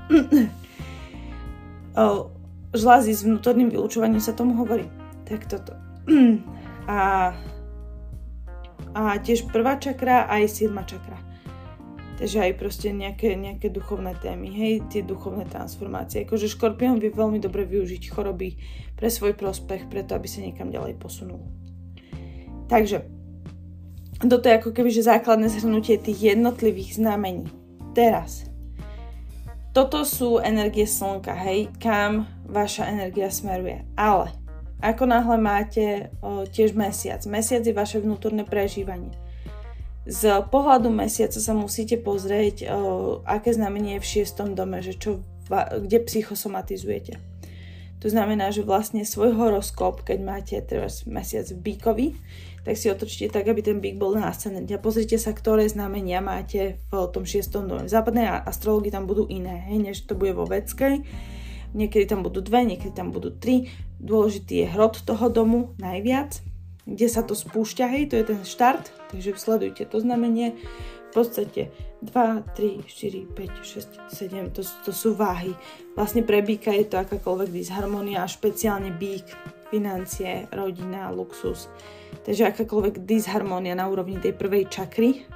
Speaker 1: o žľazy s vnútorným vylučovaním sa tomu hovorí. Tak toto. A, a tiež prvá čakra aj siedma čakra. Takže aj proste nejaké, nejaké duchovné témy, hej, tie duchovné transformácie. Akože škorpión vie veľmi dobre využiť choroby pre svoj prospech, preto aby sa niekam ďalej posunul. Takže toto je ako keby že základné zhrnutie tých jednotlivých znamení. Teraz toto sú energie slnka, hej, kam vaša energia smeruje. Ale ako náhle máte o, tiež mesiac, mesiac je vaše vnútorné prežívanie. Z pohľadu mesiaca sa musíte pozrieť, o, aké znamenie je v šiestom dome, že čo, kde psychosomatizujete. To znamená, že vlastne svoj horoskop, keď máte teraz mesiac v bíkovi, tak si otočte tak, aby ten bík bol na ascendente. A pozrite sa, ktoré znamenia máte v tom šiestom dome. V západnej astrológii tam budú iné, hej, než to bude vo vedskej. Niekedy tam budú dve, niekedy tam budú tri. Dôležitý je hrot toho domu najviac, kde sa to spúšťa, hej, to je ten štart. Takže sledujte to znamenie. V podstate dva, tri, štyri, päť, šesť, sedem, to, to sú váhy. Vlastne pre bíka je to akákoľvek disharmónia, a špeciálne bík, financie, rodina, luxus. Takže akákoľvek disharmónia na úrovni tej prvej čakry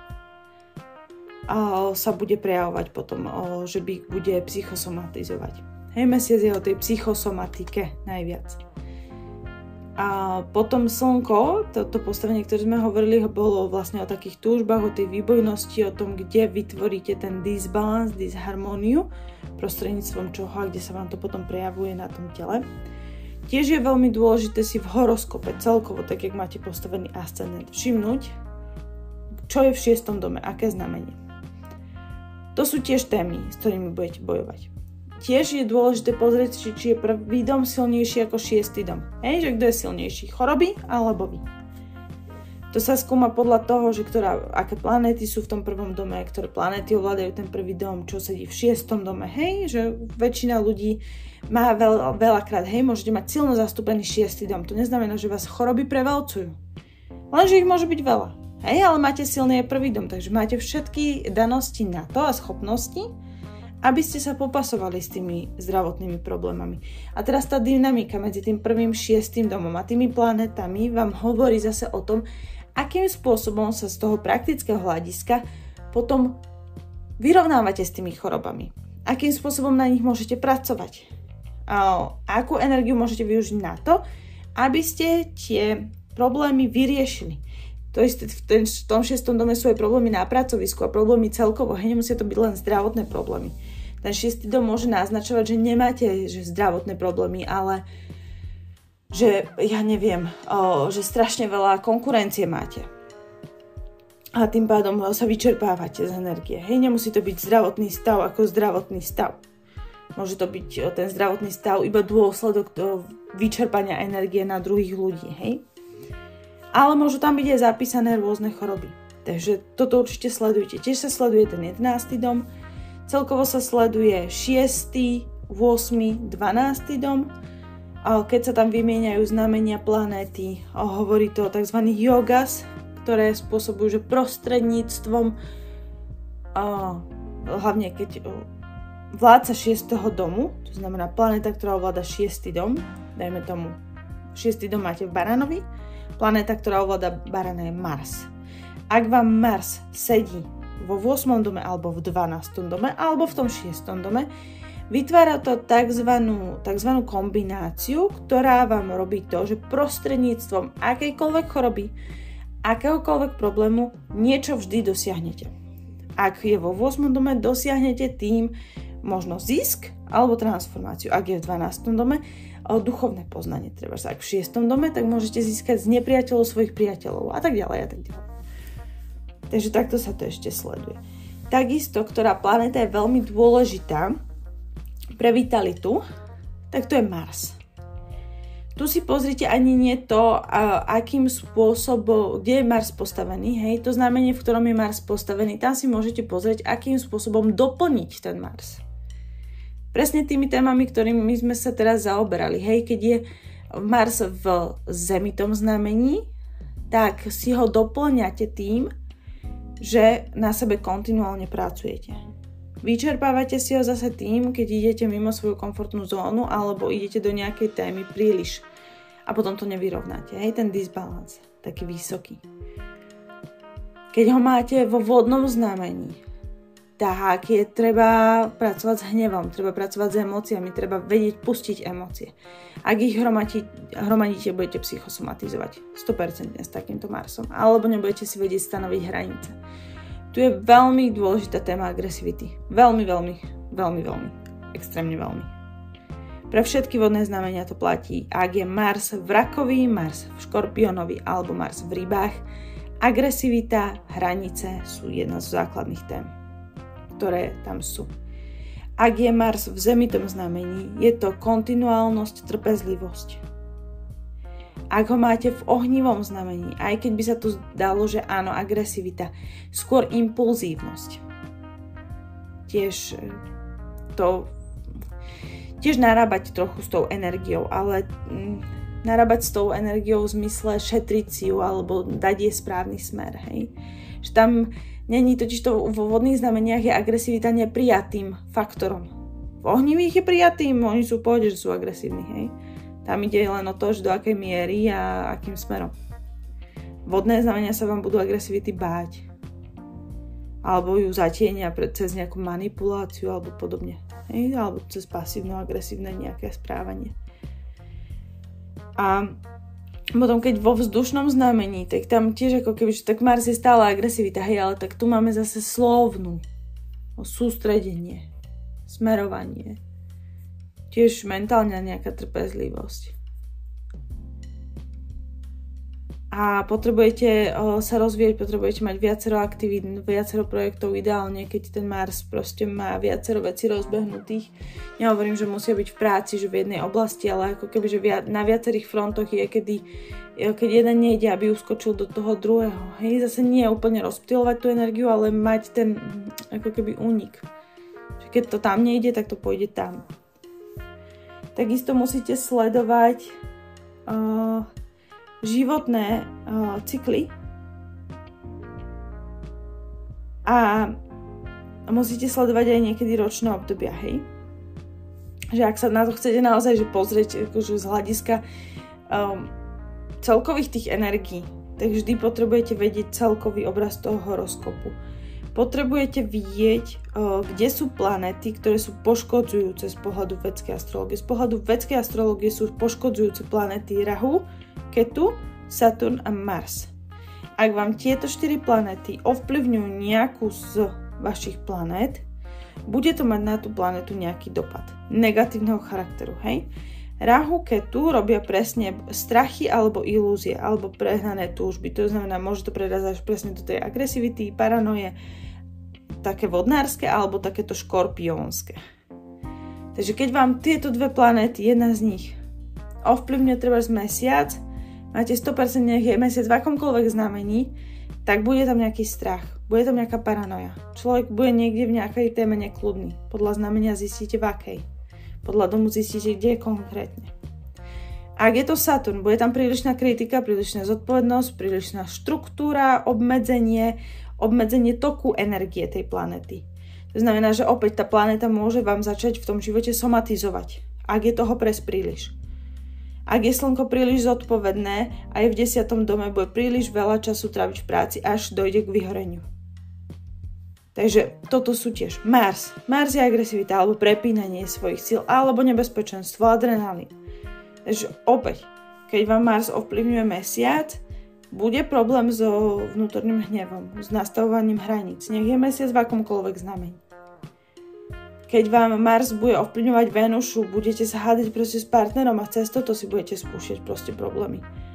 Speaker 1: a sa bude prejavovať potom, o, že bík bude psychosomatizovať. Hej, mesiac je o tej psychosomatike najviac. A potom slnko, toto postavenie, ktoré sme hovorili, bolo vlastne o takých túžbách, o tej výbojnosti, o tom, kde vytvoríte ten disbalans, disharmóniu, prostredníctvom čoho a kde sa vám to potom prejavuje na tom tele. Tiež je veľmi dôležité si v horoskope celkovo, tak jak máte postavený ascendent, všimnúť, čo je v šiestom dome, aké znamenie. To sú tiež témy, s ktorými budete bojovať. Tiež je dôležité pozrieť, či, či je prvý dom silnejší ako šiestý dom. Hej, že kto je silnejší, choroby alebo vy. To sa skúma podľa toho, že ktorá, aké planéty sú v tom prvom dome, ktoré planéty ovládajú ten prvý dom, čo sedí v šiestom dome. Hej, že väčšina ľudí má veľ, veľakrát, hej, môžete mať silno zastúpený šiestý dom. To neznamená, že vás choroby prevalcujú. Lenže ich môže byť veľa. Hej, ale máte silný prvý dom, takže máte všetky danosti na to a schopnosti, aby ste sa popasovali s tými zdravotnými problémami. A teraz tá dynamika medzi tým prvým šiestým domom a tými planetami vám hovorí zase o tom, akým spôsobom sa z toho praktického hľadiska potom vyrovnávate s tými chorobami. Akým spôsobom na nich môžete pracovať. A akú energiu môžete využiť na to, aby ste tie problémy vyriešili. To isté v, ten, v tom šiestom dome sú aj problémy na pracovisku a problémy celkovo. Hej, nemusia to byť len zdravotné problémy. Ten šiestý dom môže naznačovať, že nemáte že zdravotné problémy, ale že, ja neviem, o, že strašne veľa konkurencie máte. A tým pádom sa vyčerpávate z energie. Hej, nemusí to byť zdravotný stav ako zdravotný stav. Môže to byť ten zdravotný stav iba dôsledok vyčerpania energie na druhých ľudí. Hej? Ale môžu tam byť aj zapísané rôzne choroby. Takže toto určite sledujte. Tiež sa sleduje ten jedenásty dom. Celkovo sa sleduje šiesty, ôsmy, dvanásty dom. Keď sa tam vymieňajú znamenia planéty, hovorí to o tzv. Yogas, ktoré spôsobujú, že prostredníctvom, hlavne keď vládca šiesteho domu, to znamená planéta, ktorá ovláda šiesty dom, dajme tomu, šiesty dom máte v Baranovi, planéta, ktorá ovláda Barana je Mars. Ak vám Mars sedí vo ôsmom dome alebo v dvanástom dome alebo v tom šiestom dome, vytvára to takzvanú, takzvanú kombináciu, ktorá vám robí to, že prostredníctvom akejkoľvek choroby, akéhokoľvek problému niečo vždy dosiahnete. Ak je vo ôsmom dome, dosiahnete tým možno zisk alebo transformáciu. Ak je v dvanástom dome, duchovné poznanie. Treba, ak v šiestom dome, tak môžete získať z nepriateľov svojich priateľov a tak ďalej a tak ďalej. Takže takto sa to ešte sleduje. Takisto, ktorá planéta je veľmi dôležitá pre vitalitu, tak to je Mars. Tu si pozrite ani nie to, akým spôsobom, kde je Mars postavený, hej, to znamenie, v ktorom je Mars postavený, tam si môžete pozrieť, akým spôsobom doplniť ten Mars. Presne tými témami, ktorými sme sa teraz zaoberali, hej, keď je Mars v zemitom znamení, tak si ho doplňate tým, že na sebe kontinuálne pracujete. Vyčerpávate si ho zase tým, keď idete mimo svoju komfortnú zónu alebo idete do nejakej témy príliš a potom to nevyrovnáte. Hej, ten disbalans, taký vysoký. Keď ho máte vo vodnom znamení, tak je treba pracovať s hnevom, treba pracovať s emóciami, treba vedieť pustiť emócie. Ak ich hromadíte, hromadíte budete psychosomatizovať sto percent s takýmto Marsom, alebo nebudete si vedieť stanoviť hranice. Tu je veľmi dôležitá téma agresivity. Veľmi, veľmi, veľmi, veľmi. Extrémne veľmi. Pre všetky vodné znamenia to platí. Ak je Mars v Rakovi, Mars v Škorpiónovi alebo Mars v Rybách, agresivita, hranice sú jedna z základných tém, ktoré tam sú. Ak je Mars v zemitom znamení, je to kontinuálnosť, trpezlivosť. Ak ho máte v ohnivom znamení, aj keď by sa tu zdalo, že áno, agresivita, skôr impulzívnosť. Tiež to, tiež narábať trochu s tou energiou, ale narábať s tou energiou v zmysle šetriť si ju, alebo dať jej správny smer, hej. Že tam není totiž to vo vodných znameniach je agresivita neprijatým faktorom. V ohnivých je prijatým, oni sú v pohode, že sú agresívni, hej. Tam ide len o to, že do akej miery a akým smerom. Vodné znamenia sa vám budú agresivity báť. Alebo ju zatienia cez nejakú manipuláciu alebo podobne. Hej? Alebo cez pasívno-agresívne nejaké správanie. A potom keď vo vzdušnom znamení, tak tam tiež ako keby, že tak Mars je stále agresivita, hej, ale tak tu máme zase slovnú. Sústredenie. Smerovanie. Tiež mentálne nejaká trpezlivosť. A potrebujete o, sa rozvíjať, potrebujete mať viacero aktivít, viacero projektov, ideálne, keď ten Mars proste má viacero vecí rozbehnutých. Nehovorím, že musia byť v práci, že v jednej oblasti, ale ako keby, že via, na viacerých frontoch je, kedy, keď jeden nejde, aby uskočil do toho druhého. Hej, zase nie úplne rozptýlovať tú energiu, ale mať ten ako keby únik. Keď to tam nejde, tak to pôjde tam. Takisto musíte sledovať uh, životné uh, cykly a musíte sledovať aj niekedy ročné obdobia, hej? Že ak sa na to chcete naozaj že pozrieť akože z hľadiska um, celkových tých energií, tak vždy potrebujete vedieť celkový obraz toho horoskopu. potrebujete vidieť, kde sú planéty, ktoré sú poškodzujúce z pohľadu védskej astrológie. Z pohľadu védskej astrológie sú poškodzujúce planéty Rahu, Ketu, Saturn a Mars. Ak vám tieto štyri planéty ovplyvňujú nejakú z vašich planét, bude to mať na tú planetu nejaký dopad negatívneho charakteru, hej? Rahu, Ketu robia presne strachy alebo ilúzie, alebo prehnané túžby. To znamená, môže to prerazať až presne do tej agresivity, paranoje, také vodnárske alebo takéto škorpiónske. Takže keď vám tieto dve planéty, jedna z nich ovplyvňuje treba z mesiac, máte sto percent nech je mesiac v akomkoľvek znamení, tak bude tam nejaký strach, bude tam nejaká paranoja. Človek bude niekde v nejakej téme nekľudný. Podľa znamenia zistíte v akej. Podľa domu zistíte, kde je konkrétne. Ak je to Saturn, bude tam prílišná kritika, prílišná zodpovednosť, prílišná štruktúra, obmedzenie, obmedzenie toku energie tej planety. To znamená, že opäť tá planéta môže vám začať v tom živote somatizovať, ak je toho pres príliš. Ak je Slnko príliš zodpovedné a je v desiatom dome, bude príliš veľa času tráviť v práci, až dojde k vyhoreniu. Takže toto sú tiež Mars. Mars je agresivita alebo prepínanie svojich síl alebo nebezpečenstvo, adrenalín. Takže opäť, keď vám Mars ovplyvňuje mesiac, bude problém so vnútorným hnevom, s nastavovaním hraníc. Nech je mesiac v akomkoľvek znamení. Keď vám Mars bude ovplyvňovať Venušu, budete sa hádať proste s partnerom a cez toto si budete spúšťať proste problémy.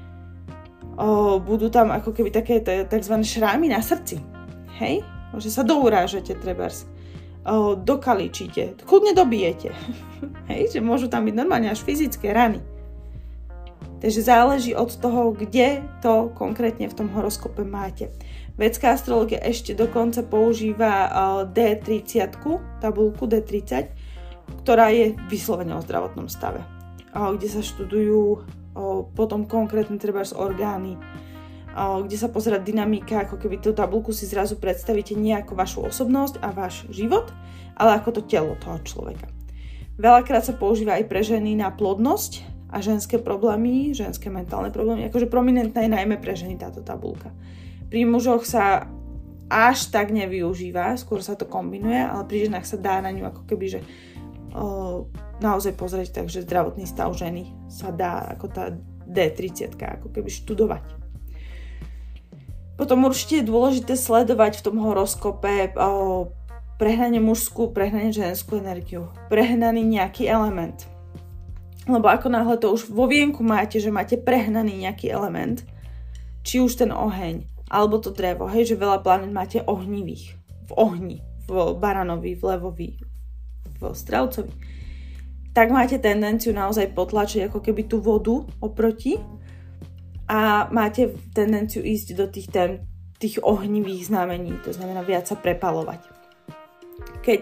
Speaker 1: O, budú tam ako keby také tzv. Šrámy na srdci. Hej? Že sa dourážete trebárs, dokaličíte, kľudne dobijete. Hej, že môžu tam byť normálne až fyzické rany. Takže záleží od toho, kde to konkrétne v tom horoskope máte. Védská astrológia ešte dokonca používa dé tridsať, tabuľku dé tridsať, ktorá je vyslovene o zdravotnom stave, kde sa študujú potom konkrétne trebárs orgány, kde sa pozerá dynamika, ako keby tú tabuľku si zrazu predstavíte nie ako vašu osobnosť a váš život, ale ako to telo toho človeka. Veľakrát sa používa aj pre ženy na plodnosť a ženské problémy, ženské mentálne problémy, akože prominentná je najmä pre ženy táto tabuľka. Pri mužoch sa až tak nevyužíva, skôr sa to kombinuje, ale pri ženách sa dá na ňu ako keby, že o, naozaj pozrieť, takže zdravotný stav ženy sa dá ako tá dé tridsať ako keby študovať. Potom určite je dôležité sledovať v tom horoskope o, prehnane mužskú, prehnane ženskú energiu, prehnaný nejaký element. Lebo ako náhle to už vo vienku máte, že máte prehnaný nejaký element, či už ten oheň, alebo to drevo, hej, že veľa planet máte ohnivých, v ohni, v baranovi, v levovi, v strelcovi, tak máte tendenciu naozaj potlačiť ako keby tú vodu oproti, a máte tendenciu ísť do tých tém, tých ohnivých znamení, to znamená viac sa prepalovať. Keď,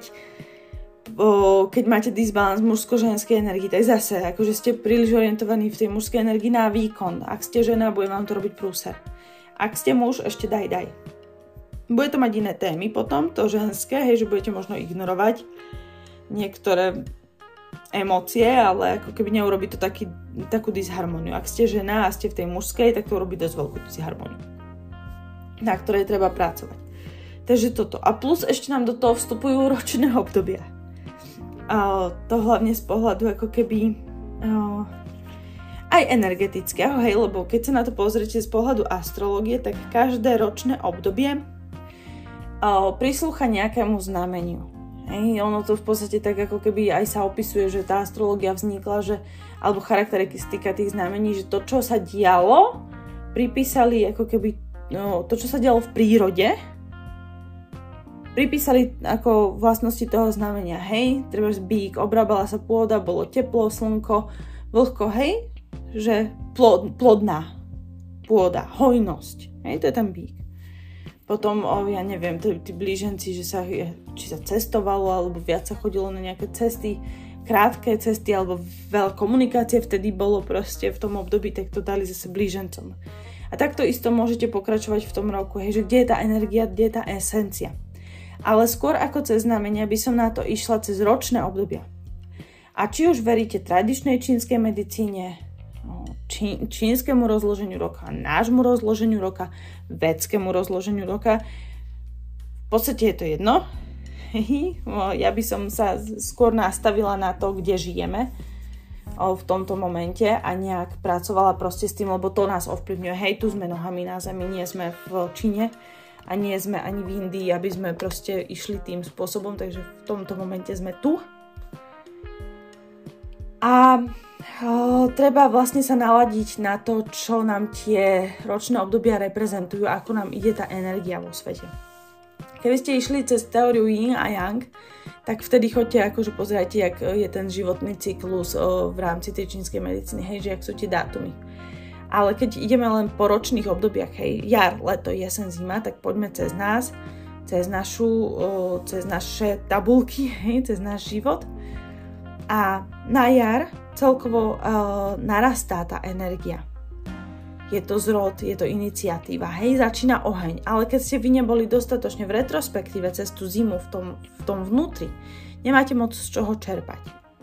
Speaker 1: o, keď máte disbalans mužsko-ženskej energii, tak zase, akože ste príliš orientovaní v tej mužskej energii na výkon. Ak ste žena, bude vám to robiť prúser. Ak ste muž, ešte daj, daj. Bude to mať iné témy potom, to ženské, hej, že budete možno ignorovať niektoré emócie, ale ako keby neurobi to taký, takú disharmóniu. Ak ste žena a ste v tej mužskej, tak to robí dosť veľkú disharmóniu, na ktorej treba pracovať. Takže toto. A plus ešte nám do toho vstupujú ročné obdobia. A to hlavne z pohľadu ako keby a, aj energetického, hej, lebo keď sa na to pozriete z pohľadu astrológie, tak každé ročné obdobie a, prislúcha nejakému znameniu. Hej, ono to v podstate tak ako keby aj sa opisuje, že tá astrológia vznikla, že, alebo charakteristika tých znamení, že to, čo sa dialo, pripísali ako keby, no, to, čo sa dialo v prírode, pripísali ako vlastnosti toho znamenia. Hej, trebárs bík, obrábala sa pôda, bolo teplo, slnko, vlhko, hej, že plod, plodná pôda, hojnosť, hej, to je ten bík. Potom, oh, ja neviem, tí, tí blíženci, že sa, či sa cestovalo, alebo viac sa chodilo na nejaké cesty, krátke cesty, alebo veľa komunikácie vtedy bolo proste v tom období, tak to dali zase blížencom. A takto isto môžete pokračovať v tom roku, hej, že kde je tá energia, kde je tá esencia. Ale skôr ako cez znamenia by som na to išla cez ročné obdobia. A či už veríte tradičnej čínskej medicíne, čí, čínskemu rozloženiu roka, nášmu rozloženiu roka, védskému rozloženiu roka, v v podstate je to jedno. Ja by som sa skôr nastavila na to, kde žijeme v tomto momente a nejak pracovala proste s tým, lebo to nás ovplyvňuje. Hej, tu sme nohami na zemi, nie sme v Číne a nie sme ani v Indii, aby sme proste išli tým spôsobom, takže v tomto momente sme tu. A o, treba vlastne sa naladiť na to, čo nám tie ročné obdobia reprezentujú, ako nám ide tá energia vo svete. Keby ste išli cez teóriu Yin a Yang, tak vtedy choďte akože pozerajte, jak je ten životný cyklus o, v rámci tej čínskej medicíny, hej, že jak sú tie dátumy. Ale keď ideme len po ročných obdobiach, hej, jar, leto, jesen, zima, tak poďme cez nás, cez našu, o, cez naše tabulky, hej, cez náš život. A na jar celkovo o, narastá tá energia. Je to zrod, je to iniciatíva, hej, začína oheň, ale keď ste vy neboli dostatočne v retrospektíve cez tú zimu v tom, v tom vnútri, nemáte moc z čoho čerpať.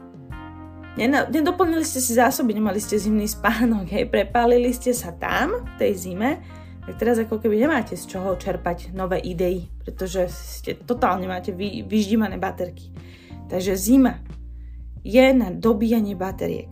Speaker 1: Nedoplnili ste si zásoby, nemali ste zimný spánok, hej, prepálili ste sa tam, v tej zime, tak teraz ako keby nemáte z čoho čerpať nové idei, pretože ste totálne máte vy, vyždímané baterky. Takže zima je na dobíjanie bateriek.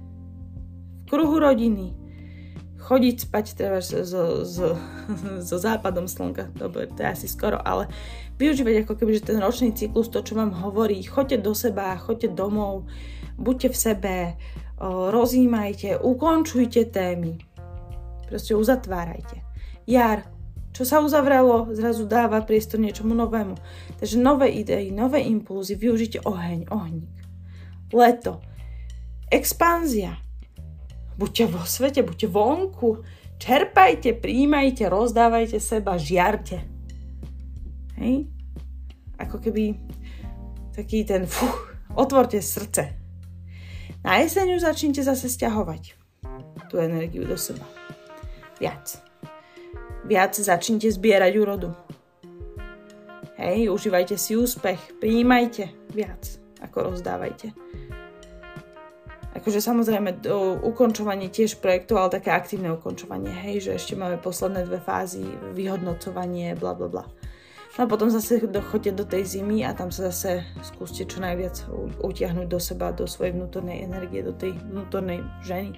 Speaker 1: V kruhu rodiny, chodiť spať treba so, so, so západom slnka, dobre, to je asi skoro, ale využívať ako keby, že ten ročný cyklus, to, čo vám hovorí, choďte do seba, choďte domov, buďte v sebe, rozjímajte, ukončujte témy, proste uzatvárajte. Jar, čo sa uzavrelo, zrazu dáva priestor niečomu novému. Takže nové idei, nové impulzy, využite oheň, ohník. Leto, expanzia. Buďte vo svete, buďte vonku, čerpajte, príjmajte, rozdávajte seba, žiarte. Hej? Ako keby taký ten, fuh, otvorte srdce. Na jeseň už začnite zase sťahovať tú energiu do seba. Viac. Viac začnite zbierať úrodu. Hej, užívajte si úspech, príjmajte viac, ako rozdávajte. Akože samozrejme do ukončovanie tiež projektu, ale také aktívne ukončovanie, hej, že ešte máme posledné dve fázy, vyhodnocovanie, bla bla bla. No a potom zase dochoďte do tej zimy a tam sa zase skúste čo najviac utiahnuť do seba, do svojej vnútornej energie, do tej vnútornej ženy.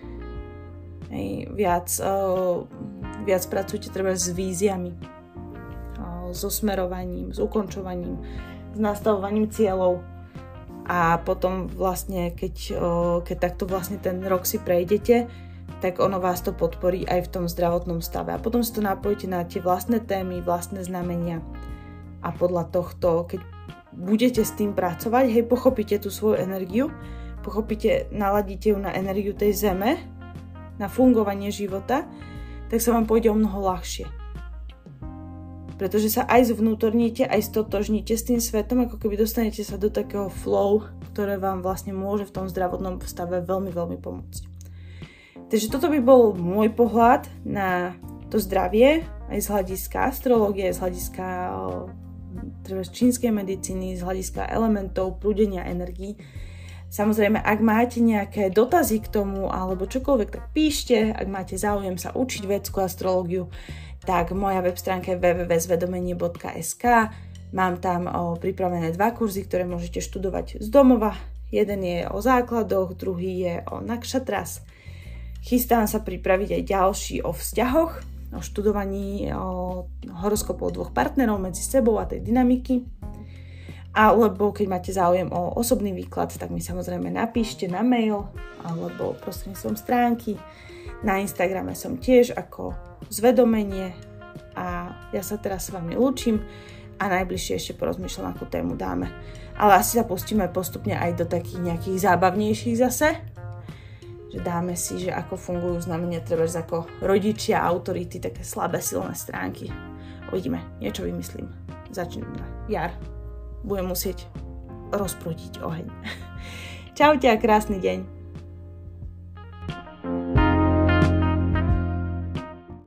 Speaker 1: Hej, viac, uh, viac pracujte treba s víziami, uh, so smerovaním, s ukončovaním, s nastavovaním cieľov. A potom vlastne, keď, keď takto vlastne ten rok si prejdete, tak ono vás to podporí aj v tom zdravotnom stave. A potom si to napojíte na tie vlastné témy, vlastné znamenia. A podľa tohto, keď budete s tým pracovať, hej, pochopíte tú svoju energiu, pochopíte, naladíte ju na energiu tej zeme, na fungovanie života, tak sa vám pôjde o mnoho ľahšie. Pretože sa aj zvnútorníte, aj stotožníte s tým svetom, ako keby dostanete sa do takého flow, ktoré vám vlastne môže v tom zdravotnom stave veľmi, veľmi pomôcť. Takže toto by bol môj pohľad na to zdravie, aj z hľadiska astrológie, z hľadiska treba čínskej medicíny, z hľadiska elementov, prúdenia energií. Samozrejme, ak máte nejaké dotazy k tomu, alebo čokoľvek, tak píšte. Ak máte záujem sa učiť védskú astrológiu, tak moja web stránka je w w w bodka zvedomenie bodka es ka. Mám tam o, pripravené dva kurzy, ktoré môžete študovať z domova. Jeden je o základoch, druhý je o nakšatras. Chystám sa pripraviť aj ďalší o vzťahoch, o študovaní o horoskopov dvoch partnerov medzi sebou a tej dynamiky. Alebo keď máte záujem o osobný výklad, tak mi samozrejme napíšte na mail alebo prostredníctvom stránky. Na Instagrame som tiež ako Zvedomenie a ja sa teraz s vami lúčim a najbližšie ešte porozmýšľam, akú tému dáme. Ale asi sa pustíme postupne aj do takých nejakých zábavnejších zase, že dáme si, že ako fungujú znamenia trebárs ako rodičia, autority, také slabé silné stránky. Uvidíme, niečo vymyslím. Začneme jar. Budem musieť rozprúdiť oheň. Čaute a krásny deň.